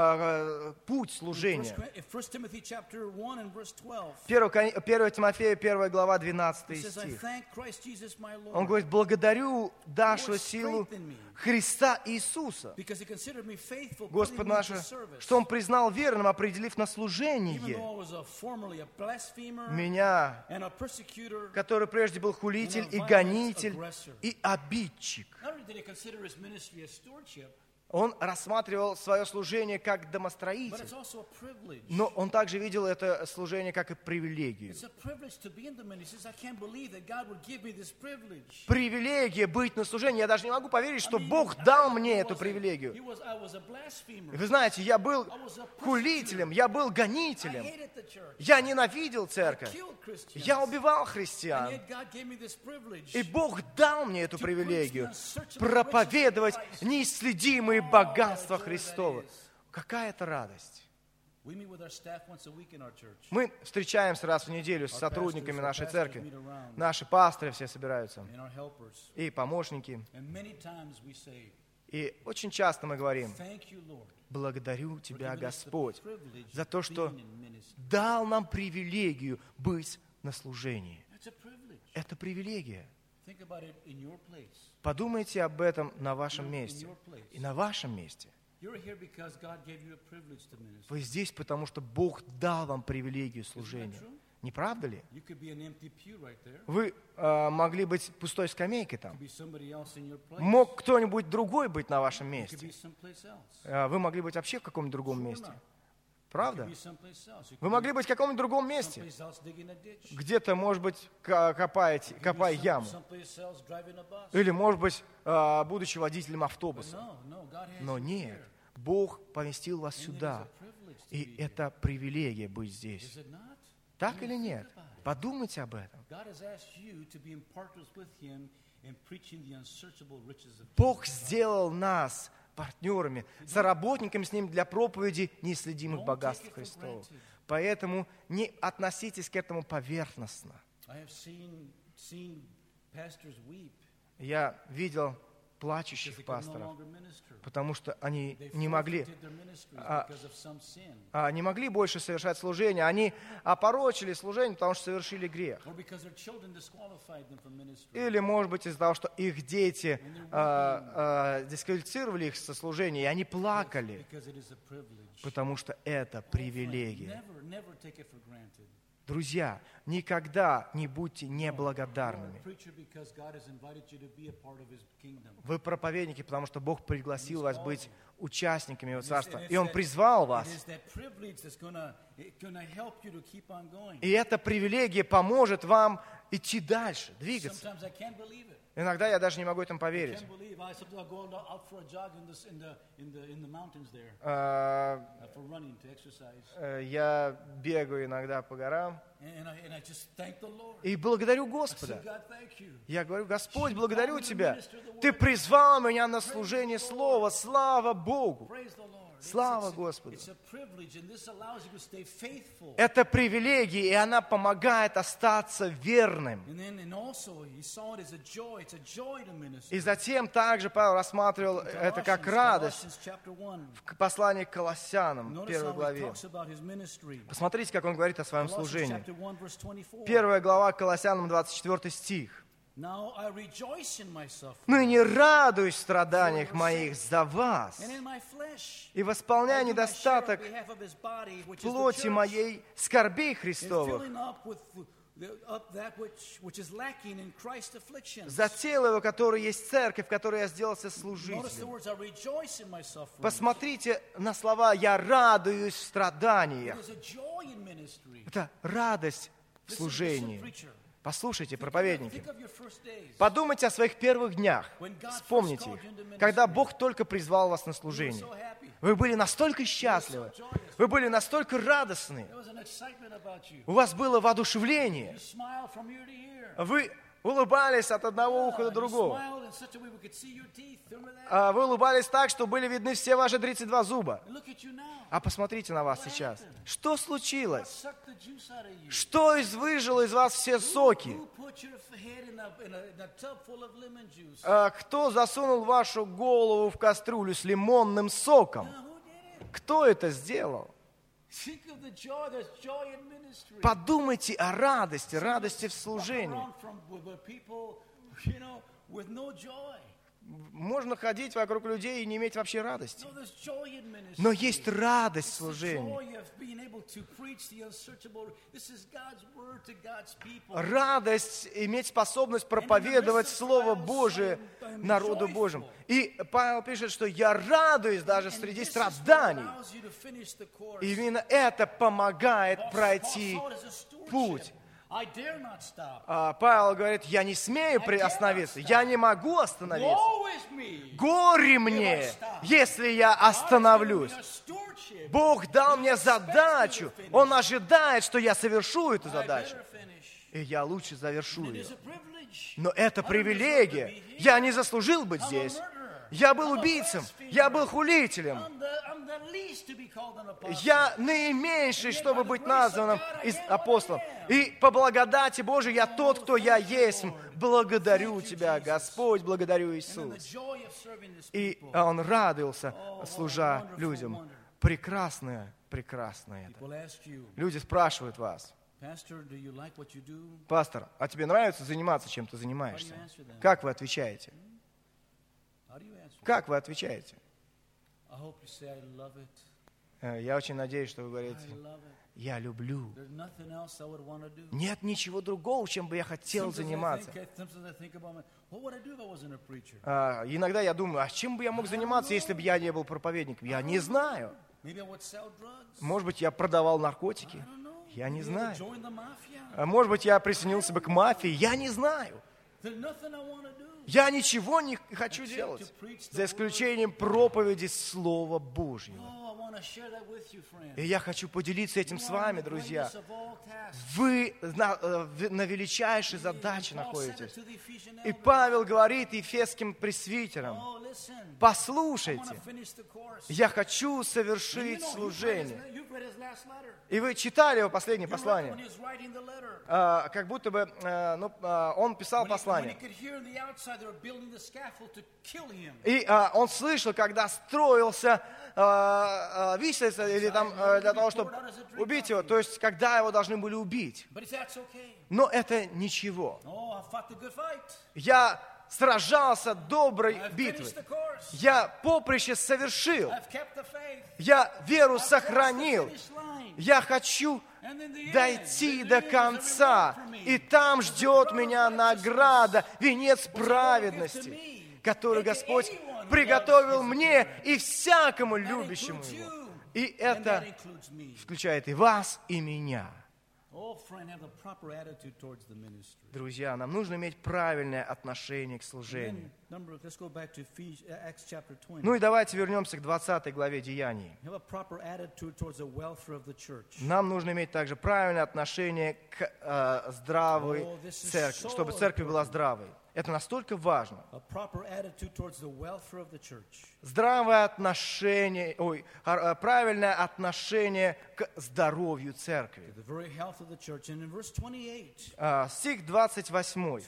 э, путь служения. First Timothy chapter one and verse twelve. первое Тимофея, первая глава, He двенадцатый says, I стих. thank Christ Jesus my Он Lord, говорит, благодарю давшего силу Христа Иисуса, because he considered me faithful, putting Господа me нашего, to service. что Он признал верным, определив на Even служение though I was a, formerly a blasphemer меня, and a persecutor, который прежде был хулитель и violent гонитель aggressor. и обидчик. not only did he consider his ministry as stewardship, Он рассматривал свое служение как but домостроитель, it's also a privilege. но он также видел это служение как и привилегию. It's a privilege to be in the ministry. He says, I can't believe that God would give me this privilege. Привилегия быть на служении. Я даже не могу поверить, что I mean, Бог I- дал I мне was эту a- привилегию. he was- I was a blasphemer. Вы знаете, я был I was a persecutor. хулителем, я был I гонителем, hated the church. я ненавидел I церковь, killed Christians. я убивал And христиан. yet God gave me this privilege. И Бог дал мне эту привилегию проповедовать неисследимые богатства Христова. Какая это радость! We meet with our staff once a week in our church. Мы встречаемся раз в неделю с сотрудниками нашей церкви. Наши пасторы все собираются, And our helpers. и помощники. And many times we say, И очень часто мы говорим, thank you, Lord. благодарю Тебя, Господь, за то, что дал нам привилегию быть на служении. Это привилегия. Подумайте об этом на вашем месте и на вашем месте. Вы здесь, потому что Бог дал вам привилегию служения. Не правда ли? Вы э, могли быть пустой скамейкой там. Мог кто-нибудь другой быть на вашем месте. Э, вы могли быть вообще в каком-нибудь другом месте. Правда? Вы могли быть в каком-нибудь другом месте. Где-то, может быть, копаете, копая яму. Или, может быть, э, будучи водителем автобуса. Но нет. Бог поместил вас сюда. И это привилегия быть здесь. Так или нет? Подумайте об этом. Бог сделал нас партнерами, соработниками с Ним для проповеди неисследимых богатств Христовых. Поэтому не относитесь к этому поверхностно. Я видел плачущих пасторов, потому что они не могли, а, а, не могли больше совершать служение. Они опорочили служение, потому что совершили грех. Или, может быть, из-за того, что их дети а, а, дисквалифицировали их со служения, и они плакали, потому что это привилегия. Друзья, никогда не будьте неблагодарными. Вы проповедники, потому что Бог пригласил вас быть участниками Его Царства, и Он призвал вас. И эта привилегия поможет вам идти дальше, двигаться. Иногда я даже не могу этому поверить. Я бегаю иногда по горам и благодарю Господа. Я говорю: Господь, благодарю Тебя. Ты призвал меня на служение Слова. Слава Богу. Слава Господу. Это привилегия, и она помогает остаться верным. И затем также Павел рассматривал это как радость в послании к Колоссянам, первой главе. Посмотрите, как он говорит о своем служении. Первая глава Колоссянам, двадцать четвёртый стих. «Ныне радуюсь в страданиях моих за вас и восполняя недостаток в плоти моей скорбей Христовых, за тело Его, которое есть церковь, в которой я сделался служителем». Посмотрите на слова «я радуюсь в страданиях». Это радость в служении. Послушайте, проповедники, подумайте о своих первых днях, вспомните их, когда Бог только призвал вас на служение. Вы были настолько счастливы, вы были настолько радостны, у вас было воодушевление, вы улыбались от одного уха до другого. Вы улыбались так, что были видны все ваши тридцать два зуба. А посмотрите на вас сейчас. Что случилось? Что выжило из вас все соки? Кто засунул вашу голову в кастрюлю с лимонным соком? Кто это сделал? Подумайте о радости, радости в служении. Можно ходить вокруг людей и не иметь вообще радости. Но есть радость в служении. Радость иметь способность проповедовать Слово Божие народу Божьему. И Павел пишет, что я радуюсь даже среди страданий. И именно это помогает пройти путь. А Павел говорит: я не смею приостановиться, я не могу остановиться. Горе мне, если я остановлюсь. Бог дал мне задачу, Он ожидает, что я совершу эту задачу. И я лучше завершу ее. Но это привилегия. Я не заслужил быть здесь. Я был убийцем, я был хулителем. least to be called an apostle. Я наименьший, чтобы быть названным из апостолом. И по благодати Божией я тот, кто я есть. Благодарю Тебя, Господь, благодарю Иисус. И он радовался, служа людям. Прекрасное, прекрасное это. Люди спрашивают вас: пастор, а тебе нравится заниматься, чем ты занимаешься? Как вы отвечаете? Как вы отвечаете? Я очень надеюсь, что вы говорите: я люблю. Нет ничего другого, чем бы я хотел заниматься. А, иногда я думаю, а чем бы я мог заниматься, если бы я не был проповедником? Я не знаю. Может быть, я продавал наркотики? Я не знаю. А может быть, я присоединился бы к мафии? Я не знаю. Я ничего не хочу делать, за исключением проповеди Слова Божьего. И я хочу поделиться этим с вами, друзья. Вы на, на величайшей задаче находитесь. И Павел говорит ефесским пресвитерам: послушайте, я хочу совершить служение. И вы читали его последнее послание. А, как будто бы а, ну, а, он писал послание. И а, он слышал, когда строился а, а, виселица, или там а, для того, чтобы убить его, то есть когда его должны были убить. Но это ничего. Я сражался доброй битвой. Я поприще совершил. Я веру сохранил. Я хочу дойти до конца. И там ждет меня награда, венец праведности, который Господь приготовил мне и всякому любящему Его. И это включает и вас, и меня. Друзья, нам нужно иметь правильное отношение к служению. Ну и давайте вернемся к двадцатой главе Деяний. Нам нужно иметь также правильное отношение к э, здравой церкви, чтобы церковь была здравой. Это настолько важно. Здравое отношение, ой, правильное отношение к здоровью церкви. А, стих двадцать восьмой.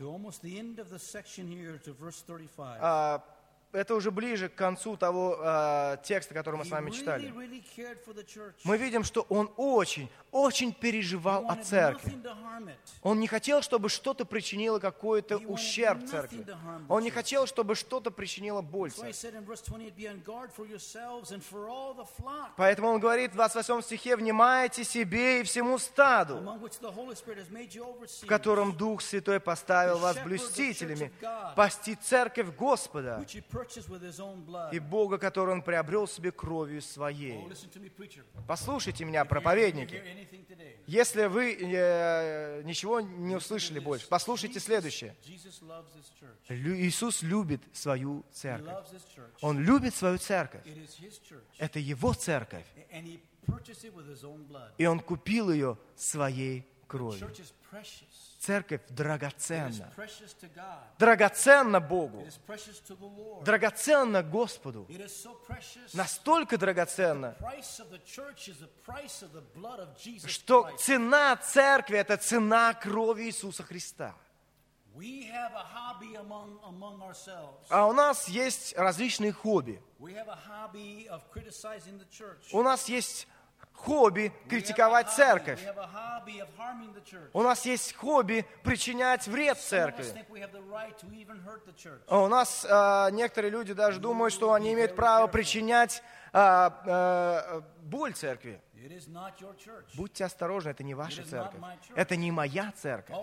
А, это уже ближе к концу того а, текста, который мы с вами читали. Мы видим, что он очень, очень переживал о церкви. Он не хотел, чтобы что-то причинило какой-то ущерб церкви. Он не хотел, чтобы что-то причинило боль церкви. Поэтому он говорит в двадцать восьмом стихе: «Внимайте себе и всему стаду, в котором Дух Святой поставил вас блюстителями, пасти церковь Господа и Бога, который Он приобрел себе кровью своей». Послушайте меня, проповедники. Если вы э, ничего не услышали больше, послушайте следующее. Иисус любит свою церковь. Он любит свою церковь. Это Его церковь. И Он купил ее своей кровью. Церковь драгоценна. Драгоценна Богу. Драгоценна Господу. Настолько драгоценна, что цена церкви – это цена крови Иисуса Христа. А у нас есть различные хобби. У нас есть хобби критиковать церковь. У нас есть хобби причинять вред церкви. У нас а, некоторые люди даже думают, что они имеют право причинять а, а, боль церкви. Будьте осторожны, это не ваша церковь. Это не моя церковь.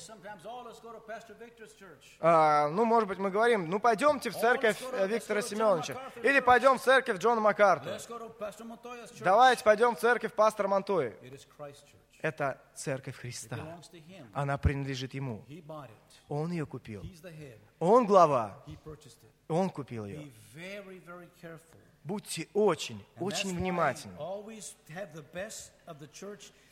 А, ну, может быть, мы говорим: ну, пойдемте в церковь Виктора Семеновича. Или пойдем в церковь Джона Маккарту. Давайте пойдем в церковь пастора Монтои. Это церковь Христа. Она принадлежит Ему. Он ее купил. Он глава. Он купил ее. Будьте очень, очень внимательны.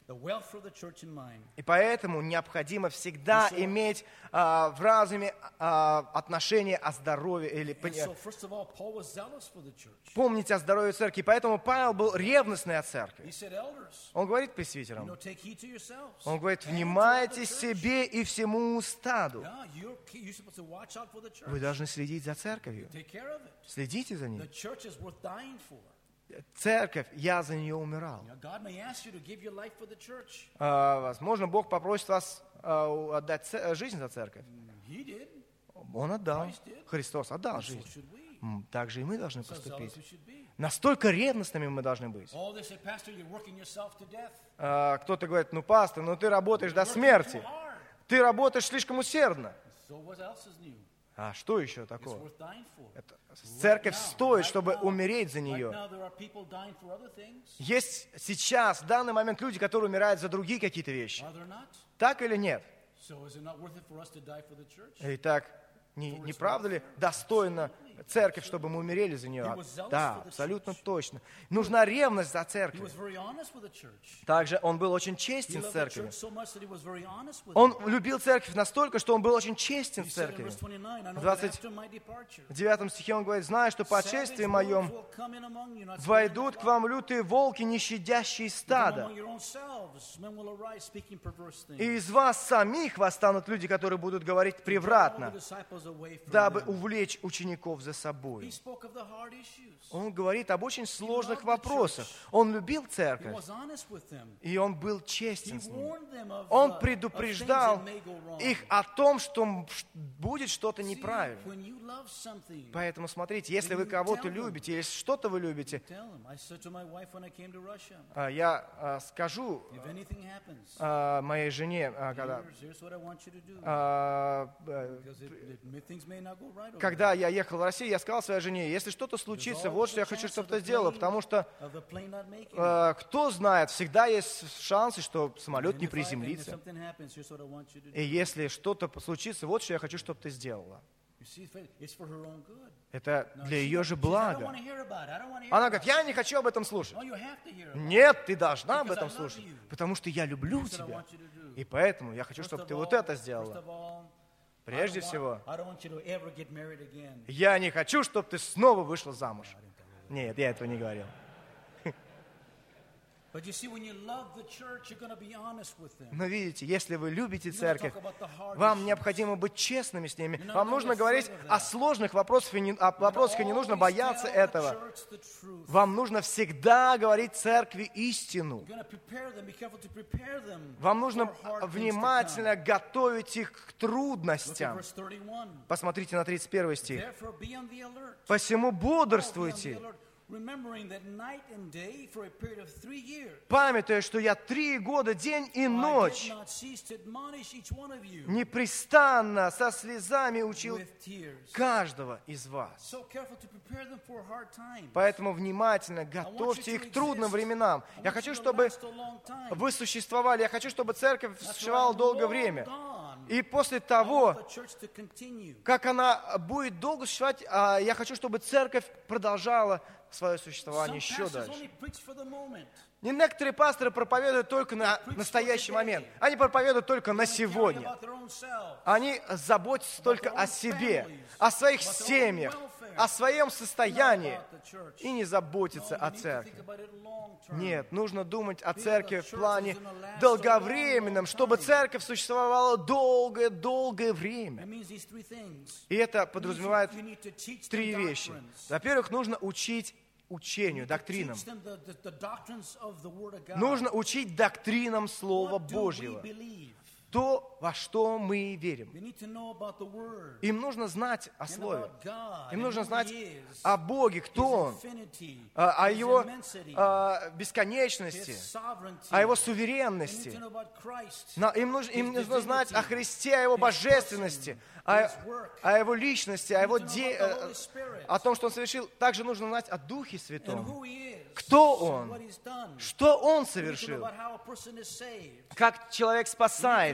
the welfare of the church in mind. И поэтому необходимо всегда И so- иметь а, в разуме а, отношение о здоровье или And пони- so, first of all, Paul was zealous for the church. помнить о здоровье церкви. Поэтому Павел был ревностный о He церкви. said, elders, Он говорит you пресвитерам, know, take heed to yourselves. он говорит, and to внимайте the church. себе и всему стаду. Yeah, you're, you're supposed to watch out for the church. Вы должны следить за церковью. Take care of it. Следите за ней. The church is worth dying for. Церковь, я за нее умирал. Now, God may ask you to give your life for the church. А, возможно, Бог попросит вас а, отдать ц- жизнь за церковь. He did. Он отдал. Christ did. Христос отдал So жизнь. should we. М, Так же и мы должны So zealous поступить. we should be. Настолько ревностными мы должны быть. Oh, they say, Pastor, you're working yourself to death. А, кто-то говорит, ну, пастор, ну ты работаешь до You're working смерти. too hard. Ты работаешь слишком усердно. So what else is new? А что еще It's такого? worth dying for. Это- Церковь Right now, стоит, right чтобы now, умереть за Right нее. now, there are people dying for other things. Есть сейчас, в данный момент, люди, которые умирают за другие какие-то вещи. Are there not? Так или нет? So is it not worth it for us to die for the church? Итак, не, не правда ли достойно церковь, чтобы мы умерели за нее? Да, абсолютно точно. Нужна ревность за He церковь. was very honest with the church. Также он был очень He честен с loved the церковью. church so much that he was very honest with Он it. любил церковь настолько, что он был очень честен He с said in церковью. verse twenty-nine, I know that двадцать after my departure, В девятом стихе он говорит, «Знаю, что по savage отшествии wolves моем will come in among you, not sparing войдут the к flock. вам лютые волки, не щадящие Even стада. among your own selves, men will arise speaking perverse things. И из вас самих восстанут люди, которые будут говорить Draw the превратно, disciples away from дабы them. увлечь учеников за He собой». spoke of the hard issues. Он говорит об очень сложных loved the вопросах. church. Он любил He церковь, was honest with them. и он был He честен с ними. warned them of, Он uh, of предупреждал things that may go wrong. их о том, что м- ш- будет что-то See, неправильно. when you love something, Поэтому смотрите, если вы кого-то любите, или что-то вы любите, tell them. I said to my wife when I came to Russia, а, я а, скажу if anything happens, а, моей жене, а, когда, here's, here's what I want you to do. а, э, Because it, it, may- things may not go right over когда я ехал в Россию, я сказал своей жене, если что-то случится, вот что я хочу, чтобы ты сделала, потому что of the plane not making it. э, кто знает, всегда есть шансы, что самолет And не if I- and if приземлится. something happens, here's what I want you to do. И если что-то случится, вот что я хочу, чтобы ты сделала. You see, it's for her own good. Это No, для she- ее же she says, I don't блага. want to hear about it. I don't want to hear Она about говорит, it. я не хочу об этом слушать. No, you have to hear about it. Нет, ты должна об Because I этом love слушать, you. потому что я люблю Here's what I тебя. want you to do. И поэтому я хочу, First чтобы of ты all- вот это first сделала. of all, Прежде I don't want- всего, I don't want you to ever get married again. я не хочу, чтобы ты снова вышла замуж. Нет, я этого не говорил. But you see, when you love the church, you're going to be honest with them. Но видите, если вы любите You're gonna церковь, talk about the hard вам issues. необходимо быть честными с ними. You're not Вам gonna нужно be говорить afraid of о that. сложных вопросах, и не, о вопросах, и не нужно Always бояться tell the этого. church the truth. Вам нужно всегда говорить церкви истину. You're going to prepare them. Be careful to prepare them Вам нужно for hard things to внимательно come. готовить их к Look at трудностям. verse thirty-one. Посмотрите на тридцать первый стих. Therefore, be on the alert. «Посему Oh, be on the бодрствуйте, alert, remembering that night and day for a period of three years памятуя, что я три года, день и I ночь, did not cease to admonish each one of you непрестанно со слезами учил with tears. каждого из вас». So careful to prepare them for hard times. Поэтому внимательно готовьте их к трудным временам. Я хочу, чтобы вы существовали, я хочу, чтобы церковь существовала долгое время. И после того, как она будет долго существовать, а, я хочу, чтобы церковь продолжала свое существование еще дальше. Не некоторые пасторы проповедуют только на настоящий момент. Они проповедуют только на сегодня. Они заботятся только о себе, о своих семьях, о своем состоянии и не заботятся о церкви. Нет, нужно думать о церкви в плане долговременном, чтобы церковь существовала долгое-долгое время. И это подразумевает три вещи. Во-первых, нужно учить учению, доктринам. Нужно учить доктринам Слова Божьего. То, во что мы верим. Им нужно знать о Слове. Им нужно знать о Боге, кто Он, о о Его а, бесконечности, о Его суверенности. На- Им нужно, им нужно знать о Христе, о Его божественности, о, о Его личности, о Его де- э, о том, что Он совершил. Также нужно знать о Духе Святом. Кто Он? Что Он совершил? Как человек спасается?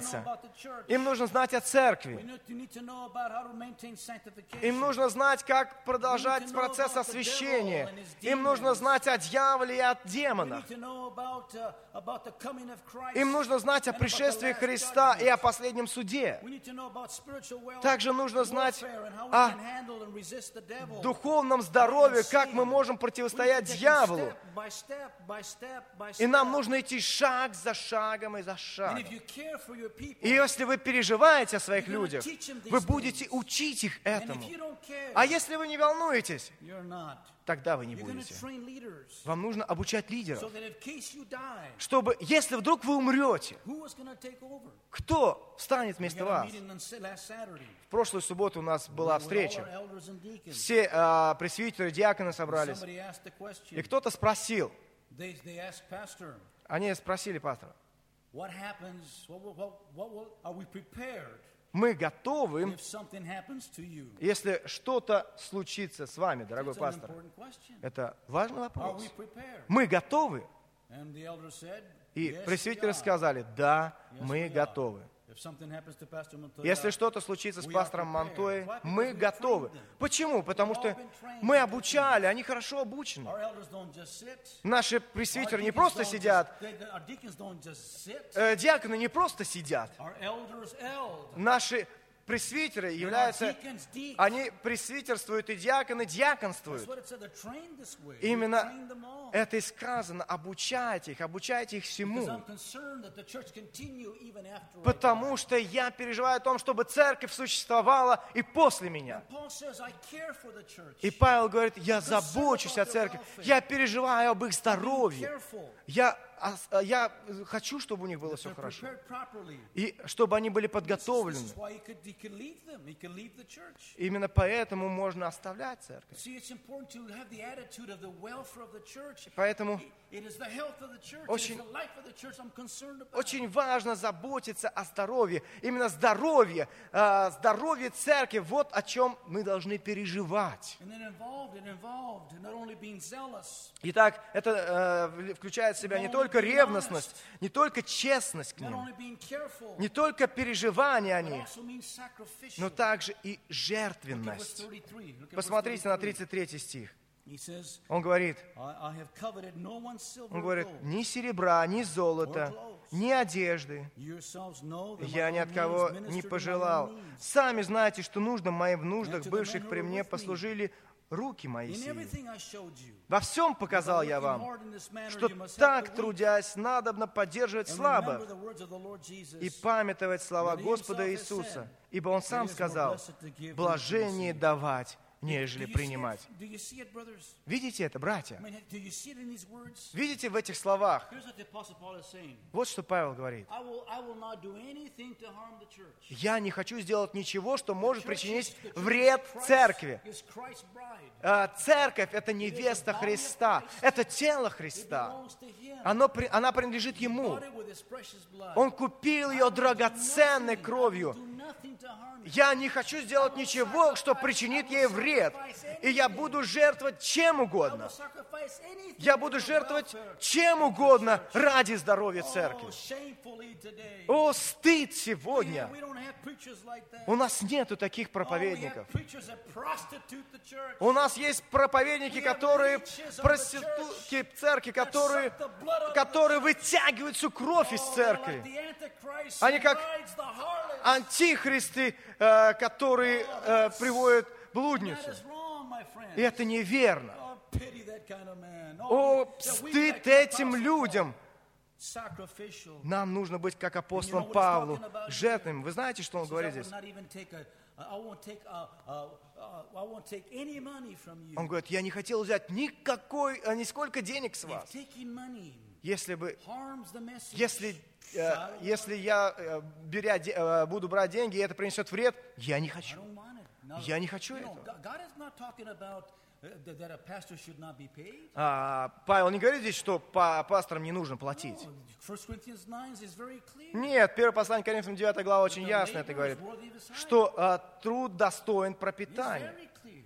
меняется. about the church. Им нужно знать о We церкви. need to, need to know about how to maintain sanctification. Им нужно знать, как продолжать процесс освящения. Им нужно знать о дьяволе и о We демонах. need to know about, uh, about the coming of Christ. Им нужно знать о and about the пришествии last Христа и judgment. о последнем суде. We need to know about spiritual wealth, Также нужно знать warfare, and how we о can handle and resist the devil. духовном здоровье, как мы можем противостоять дьяволу. By step, by step, by И нам step. нужно идти шаг за шагом и за And шагом. if you care for your people, И если вы переживаете о своих you're gonna людях, teach them these вы будете things. учить их and этому. if you don't care, А если вы не волнуетесь, you're not. тогда вы не You're going to будете. train leaders Вам нужно обучать so лидеров, that in case you die, чтобы, если вдруг вы умрете, who is going to take over? кто встанет We вместо had a вас? meeting on Sa- last Saturday В прошлую субботу у нас была with all встреча. our elders and deacons. Все а, пресвитеры, диаконы собрались. Somebody asked the И question. кто-то спросил, They, they asked Pastor, они спросили пастора, what happens, what, will- what, what will, are we prepared мы готовы, if something happens to you? если что-то случится с вами, дорогой It's an пастор? important question. Это важный Are вопрос. we prepared? Мы готовы? And the elders said, И yes, we пресвитеры are. сказали, да, Yes, мы we are. готовы. If something happens to Pastor Montoya, Если что-то случится с we are пастором prepared. Монтоей, Why? Because мы we've готовы. trained them. Почему? Потому We've что all been trained мы to do обучали, они хорошо обучены. our elders don't just sit. Наши Our пресвитеры не deacons просто don't сидят, just- they- our deacons don't just sit. э, диаконы не просто сидят. Our elders eld. Наши пресвитеры And our являются, deacons deacon. они пресвитерствуют, и диаконы That's диаконствуют. what it said. They're trained this way. Именно We train them all. это и сказано, обучайте их, обучайте их Because всему. I'm concerned that the church continue even after I Потому die. что я переживаю о том, чтобы церковь существовала и после меня. Paul says, I care for the church. И Павел говорит, я забочусь о церкви, я переживаю об их здоровье, Careful я, ос- я хочу, чтобы у них было that все they're хорошо, prepared properly. и чтобы они были This подготовлены. is why he could, he could leave them. He could leave the church. Именно поэтому можно оставлять церковь. See, it's important to have the attitude of the welfare of the church. Поэтому It is the health of the church. Очень- It is the life of the church I'm concerned about. очень важно заботиться о здоровье. Именно здоровье, э, здоровье церкви, вот о чем мы должны переживать. And then involved and involved, not only being zealous, Итак, это э, включает в себя не только ревностность, не только честность к not ним, only being careful, не только переживание о but них, also means sacrificial. но также и Look at verse жертвенность. thirty-three. Look at verse Посмотрите на thirty-three. тридцать третий стих. He says, Он говорит, I, I have coveted no one's silver он or говорит, gold. ни серебра, ни золота, ни одежды Yourselves know that я my ни от own кого means не ministered to my пожелал. own needs. Сами знаете, что нужно моим в нуждах, to the бывших men who при are мне, with me. послужили руки мои In сии. everything I showed you, Во всем показал я вам, что так, трудясь, надобно поддерживать and слабо remember the words of the Lord Jesus. и памятовать слова That he Господа himself has Иисуса. said, Ибо Он сам "It is more сказал, blessed to give than to блажение receive." давать, Do нежели you see it? принимать. Do you see it, brothers? Видите это, братья? I mean, do you see it in these words? Видите в этих словах? Here's what the Apostle Paul is saying. Вот что Павел говорит. I will, I will not do anything to harm the church. Я не хочу сделать ничего, что может Church причинить is- the church вред is Christ- церкви. is Christ's bride. А, Церковь – это невеста Христа, это тело It Христа. belongs to Him. Оно, при- она принадлежит Ему. Bought it with His precious blood. Он купил ее драгоценной кровью. Do nothing to harm it. Я не хочу сделать ничего, что причинит ей вред. И я буду жертвовать чем I угодно. will sacrifice anything Я буду for the жертвовать welfare. чем угодно ради здоровья церкви. Oh, shamefully today. О, стыд Man, сегодня! we don't have preachers like that. У нас нету таких Oh, we проповедников. have preachers that prostitute the church. У нас есть проповедники, которые проститутки церкви, которые, которые вытягивают всю кровь из Oh, they're церкви. like the Antichrist Они who как rides the harlot. антихристы, э, которые э, приводят That блудницу. is wrong, my friend. И это неверно. Oh, pity that kind of man. О, Oh, that we стыд like the этим Apostle людям. Paul. Sacrificial. Нам нужно быть как апостолом You know what he's Павлу, talking about here? жертвенным. Вы знаете, что он He says, говорит I will здесь? not even take a, I won't take, uh, uh, uh, I won't take any money from you. Он говорит, я не хотел взять никакой, а, нисколько денег с If вас. taking money Если бы, harms the message, если, э, если я э, беря, де- э, буду брать деньги, и это принесет вред, я не I хочу. don't want it. No. Я не хочу You know, этого. God- God is not talking about uh, that that a pastor should not be paid. А, Павел не говорит здесь, что па- пасторам не нужно платить. No, First Corinthians nine is very clear. Нет, первое послание к Коринфянам девятая глава очень The ясно это labor говорит, is worthy of his hire. что а, труд достоин It's пропитания. very clear.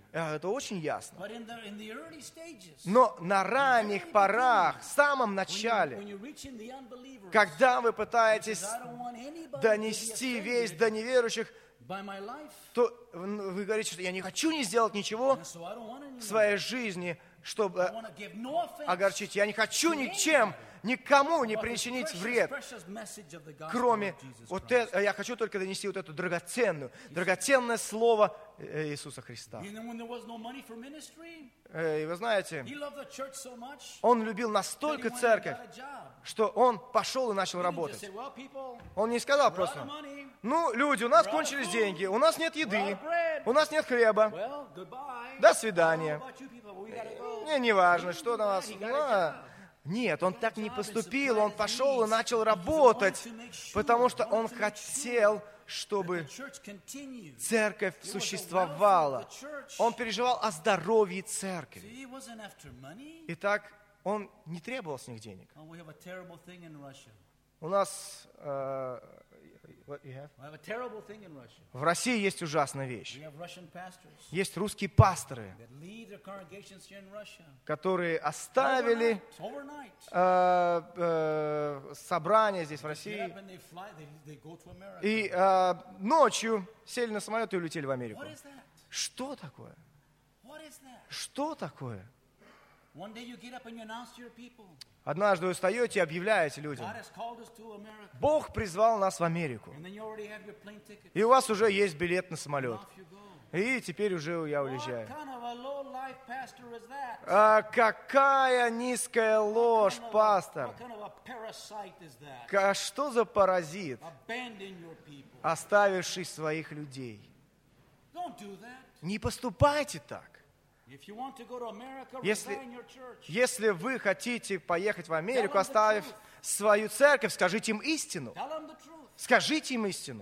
Э, Это очень ясно. But in the, in the early stages, Но на ранних порах, в самом when, you, when начале, you're reaching the unbelievers, когда вы пытаетесь I don't want anybody to be донести весть offended до неверующих, by my life, то вы говорите, что я не хочу не сделать ничего and so I don't want anyone. в своей жизни, I чтобы want to give no offense огорчить. Я не хочу ничем, никому не причинить вред, кроме вот этого. Я хочу только донести вот эту драгоценную, драгоценное слово Иисуса Христа. И вы знаете, Он любил настолько церковь, что Он пошел и начал работать. Он не сказал просто: ну, люди, у нас кончились деньги, у нас нет еды, у нас нет хлеба, до свидания. Мне не важно, что на вас. Ну, нет, он так не поступил, он пошел и начал работать, потому что он хотел, чтобы церковь существовала. Он переживал о здоровье церкви. Итак, он не требовал с них денег. У нас э, в России есть ужасная вещь. Есть русские пасторы, которые оставили э, э, собрание здесь в России и э, ночью сели на самолет и улетели в Америку. Что такое? Что такое? Однажды вы встаете и объявляете людям: Бог призвал нас в Америку. И у вас уже есть билет на самолет. И теперь уже я уезжаю. А какая низкая ложь, пастор! А что за паразит, оставивший своих людей? Не поступайте так. Если, если вы хотите поехать в Америку, оставив свою церковь, скажите им истину. Скажите им истину.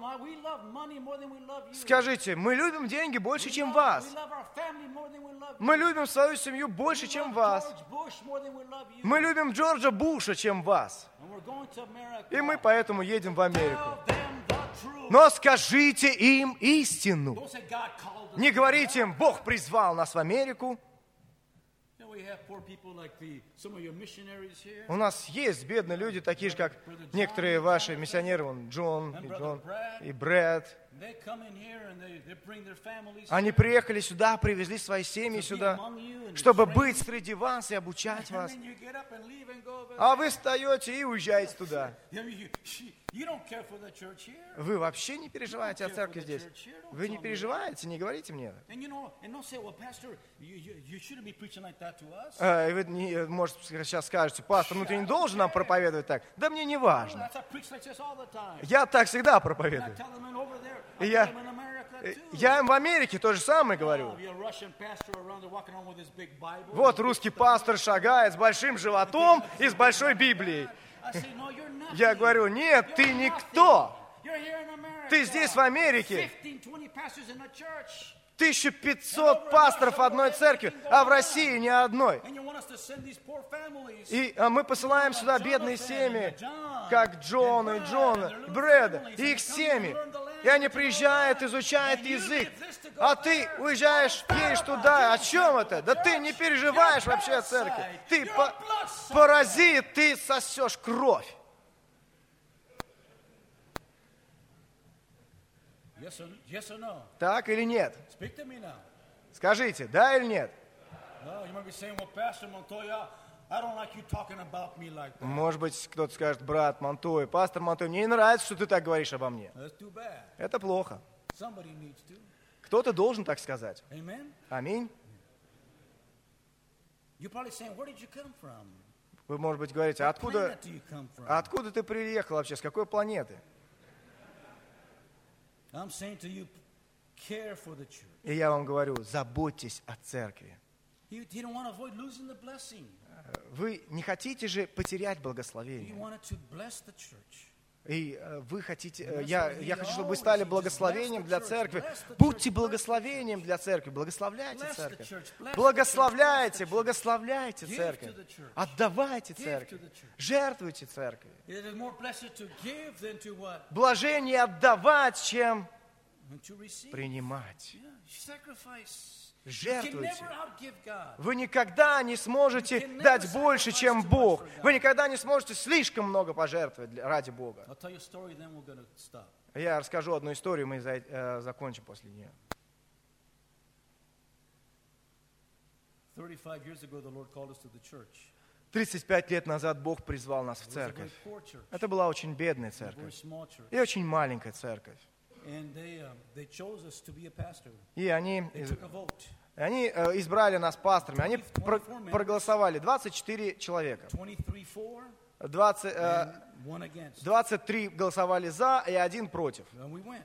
Скажите: мы любим деньги больше, чем вас. Мы любим свою семью больше, чем вас. Мы любим Джорджа Буша, чем вас. И мы поэтому едем в Америку. Но скажите им истину. Не говорите им: Бог призвал нас в Америку. У нас есть бедные люди, такие же, как некоторые ваши миссионеры, вон, Джон, и Джон, и Брэд. Они приехали сюда, привезли свои семьи сюда, чтобы быть среди вас и обучать вас. А вы встаете и уезжаете туда. Вы вообще не переживаете о церкви здесь. Вы не переживаете, не говорите мне. И вы, не, может, сейчас скажете: пастор, ну ты не должен нам проповедовать так. Да мне не важно. Я так всегда проповедую. И я, я им в Америке то же самое говорю. Вот русский пастор шагает с большим животом и с большой Библией. Я говорю: нет, ты никто. Ты здесь в Америке. тысяча пятьсот пасторов одной церкви, а в России ни одной. И а мы посылаем сюда бедные семьи, как Джона и Джона, Брэда, и их семьи. И они приезжают, изучают язык. А ты уезжаешь, едешь туда. О чем это? Да ты не переживаешь вообще о церкви. Ты по- паразит, ты сосешь кровь. Так или нет? Скажите, да или нет? Может быть, кто-то скажет: брат Монтой, пастор Монтой, мне не нравится, что ты так говоришь обо мне. Это плохо. Кто-то должен так сказать. Аминь. Вы, может быть, говорите: откуда, откуда ты приехал вообще, с какой планеты? И я вам говорю: заботьтесь о церкви. Вы не хотите же потерять благословение. И вы хотите, я, я хочу, чтобы вы стали благословением для церкви. Будьте благословением для церкви. Благословляйте церковь. Благословляйте, благословляйте церковь. Отдавайте церкви. Жертвуйте церкви. Блажение отдавать, чем and to receive. принимать. Yeah, sacrifice. You can Жертвуйте. never outgive God. Вы никогда не сможете дать больше, чем Бог. Вы никогда не сможете слишком много пожертвовать для- ради Бога. I'll tell you a story, then we're going to stop. Я расскажу одну историю, мы за- э, закончим после нее. thirty-five years ago, the Lord called us to the church. тридцать пять лет назад Бог призвал нас в It was a very церковь. poor church, Это была очень бедная a very церковь small church. и очень маленькая церковь. And they, um, they chose us to be a pastor. И они, They из- took a vote. они э, избрали нас пасторами. Они про- проголосовали двадцать четыре человека. twenty-three for двадцать, э, and one against. двадцать три голосовали за и один против. And we went.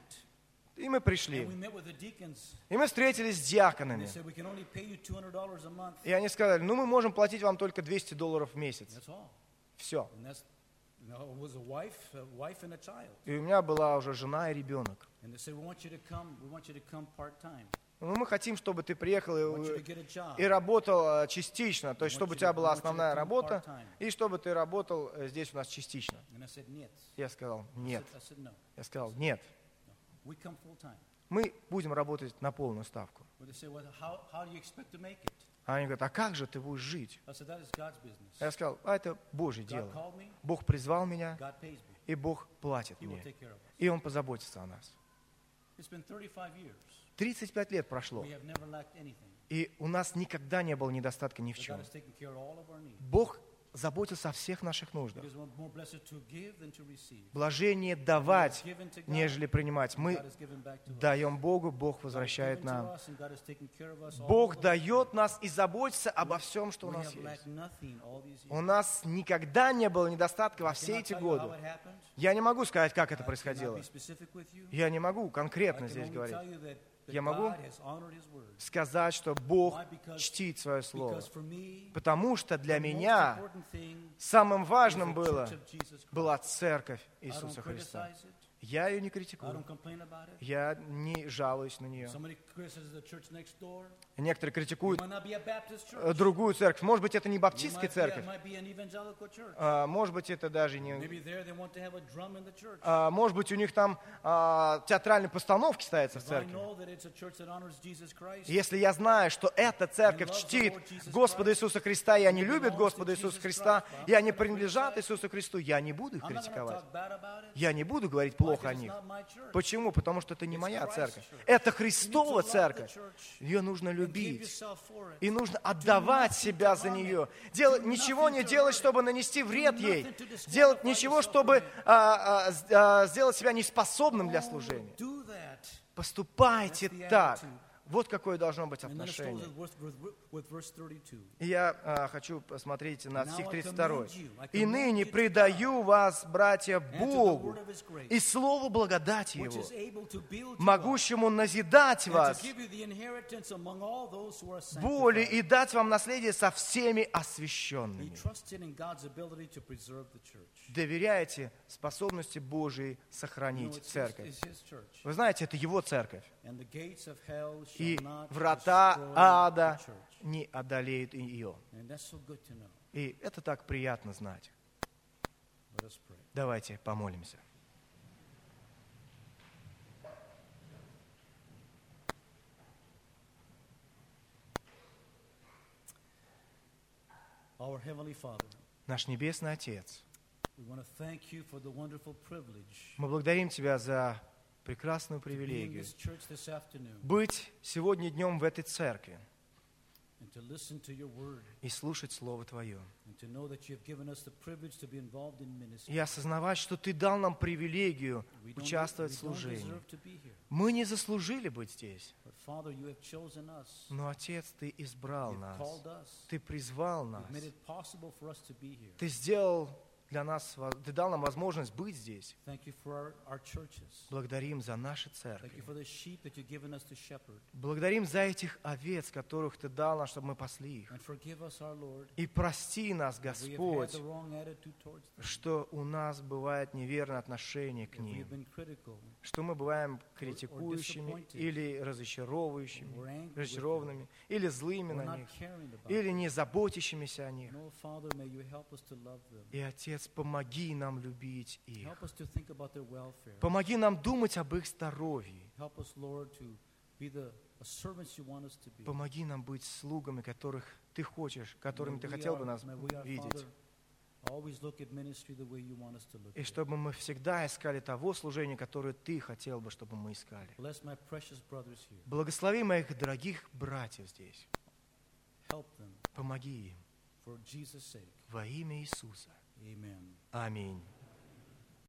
И мы And we пришли. met with the deacons. И мы встретились с And they диаконами. said, we can only pay you two hundred dollars a month. И они сказали, ну мы можем платить вам только двести долларов в месяц. That's all. Все. And that's, you know, it was a wife, a wife and a child. И у меня была уже жена и ребенок. And they said, we want you to come, we want you to come part-time. Ну, мы хотим, чтобы ты приехал We want you to и, get a job. и работал э, частично, то есть We want чтобы у you тебя to- была we want you to основная come работа, part-time. и чтобы ты работал э, здесь у нас частично. And I said, нет. Я сказал, I нет. said, I said, no. Я сказал, нет. We come full-time. Мы будем работать на полную ставку. But they said, well, how, how do you expect to make it? А они говорят, а как же ты будешь жить? I said, that is God's business. Я сказал, а это Божье God дело. called me, Бог призвал меня, God pays me. и Бог платит He will мне. take care of us. И Он позаботится о нас. It's been thirty-five years. тридцать пять лет прошло, We have never lacked anything. и у нас никогда не было недостатка ни в But чем. God has taken care of all of our needs. Bог заботился о всех наших нуждах. Because we're more blessed to give than to receive. Блажение давать, нежели принимать. Мы God has given back to us. даем Богу, Бог God has возвращает given to нам. us, and God has taken care of us all Бог the way. дает нас и заботится обо всем, что у We нас have есть. lacked nothing all these years. У нас никогда не было недостатка во I все cannot эти tell you how годы. it happened. Я не могу сказать, как это I cannot происходило. be specific with you. Я не могу I конкретно can здесь only говорить. tell you that, that Я могу God has honored His word. Сказать, что Бог Why? Because- чтит свое слово. Because for me, Потому что для the most меня important thing самым is важным the было, church of Jesus Christ. была церковь I don't Иисуса Христа. criticize it. Я ее не I критикую. don't complain about it. Я не жалуюсь на нее. Somebody criticizes the church next door. Некоторые It критикуют might not be a Baptist э, church. другую церковь. Может быть, это не It баптистская might be, a, церковь. might be an evangelical church. А, Может быть, это даже не... Maybe there they want to have a drum in the church. а, Может быть, у них там а, театральные постановки ставятся в If I церкви. know that it's a church that honors Jesus Christ, Если я знаю, что эта церковь чтит Господа Иисуса Христа, и они любят Господа Иисуса Христа, и они принадлежат Иисусу Христу, я не буду их I'm not going to критиковать. talk bad about it. Я не буду говорить Why? плохо о Because it's них. not my church. Почему? Потому что это не моя Christ's церковь. church. Это You need to Христова love the церковь. church Ее нужно and give любить. yourself for it. И нужно отдавать себя за нее. Делать, ничего не делать, чтобы нанести вред ей. Делать ничего, чтобы а, а, с- а, сделать себя неспособным для служения. Do that. Поступайте That's the так. attitude. Вот какое должно быть And then it goes отношение. with, with, with verse thirty-two. И я а, хочу посмотреть на Now стих I тридцать два. commend you. I «И commend ныне you to предаю вас, братья, and to the Богу word of His grace, и слову благодати which Его, is able to build you up могущему назидать and вас to give you the inheritance among all those who are более sanctified. и дать вам наследие со всеми He освященными». trusted in God's ability to preserve the church. Доверяйте способности Божией You know, сохранить it's his, церковь. it's his church. Вы знаете, это Его церковь. And the gates of hell shall И not врата destroy ада the church. не одолеют ее. And that's so good to know. И это так приятно знать. Let us pray. Давайте помолимся. Our Heavenly Father, Наш Небесный Отец, we want to thank you for the wonderful privilege мы благодарим Тебя за прекрасную to be in привилегию this church this afternoon быть сегодня днем в этой церкви and to listen to your word и слушать Слово Твое. and to know that you have given us the privilege to be involved in ministry. И осознавать, что Ты дал нам привилегию We don't, участвовать we в don't служении. deserve to be here. Мы не заслужили быть здесь, But Father, you have chosen us. но, Отец, Ты избрал You've нас, called us. Ты призвал нас, You've made it possible for us to be here. Ты сделал для нас, во- Ты дал нам возможность быть здесь. Thank you for our, our churches. Благодарим за наши Thank церкви. you for the sheep that you've given us to shepherd. Благодарим за этих овец, которых Ты дал нам, чтобы мы пасли их. And forgive us, our Lord, И прости нас, if we have had Господь, the wrong attitude towards them. что у нас бывает неверное отношение к If we ним, have been critical, что мы бываем критикующими disappointed, или or разочаровывающими, we're angry with them, разочарованными, или злыми or на not них, caring about или them. не заботящимися о них. No, Father, may you help us to love them. И, Отец, Отец, помоги нам любить их. Help us to think about their welfare. Помоги нам думать об их здоровье. Help us, Lord, to be the servants you want us to be. Помоги нам быть слугами, которых Ты хочешь, которыми May Ты we хотел бы are- нас may we, our видеть. Father, always look at ministry the way you want us to look И at it. чтобы мы всегда искали того служения, которое Ты хотел бы, чтобы мы искали. Bless my precious brothers here. Благослови моих дорогих братьев здесь. Help them Помоги им for Jesus' sake. во имя Иисуса. Amen. Аминь.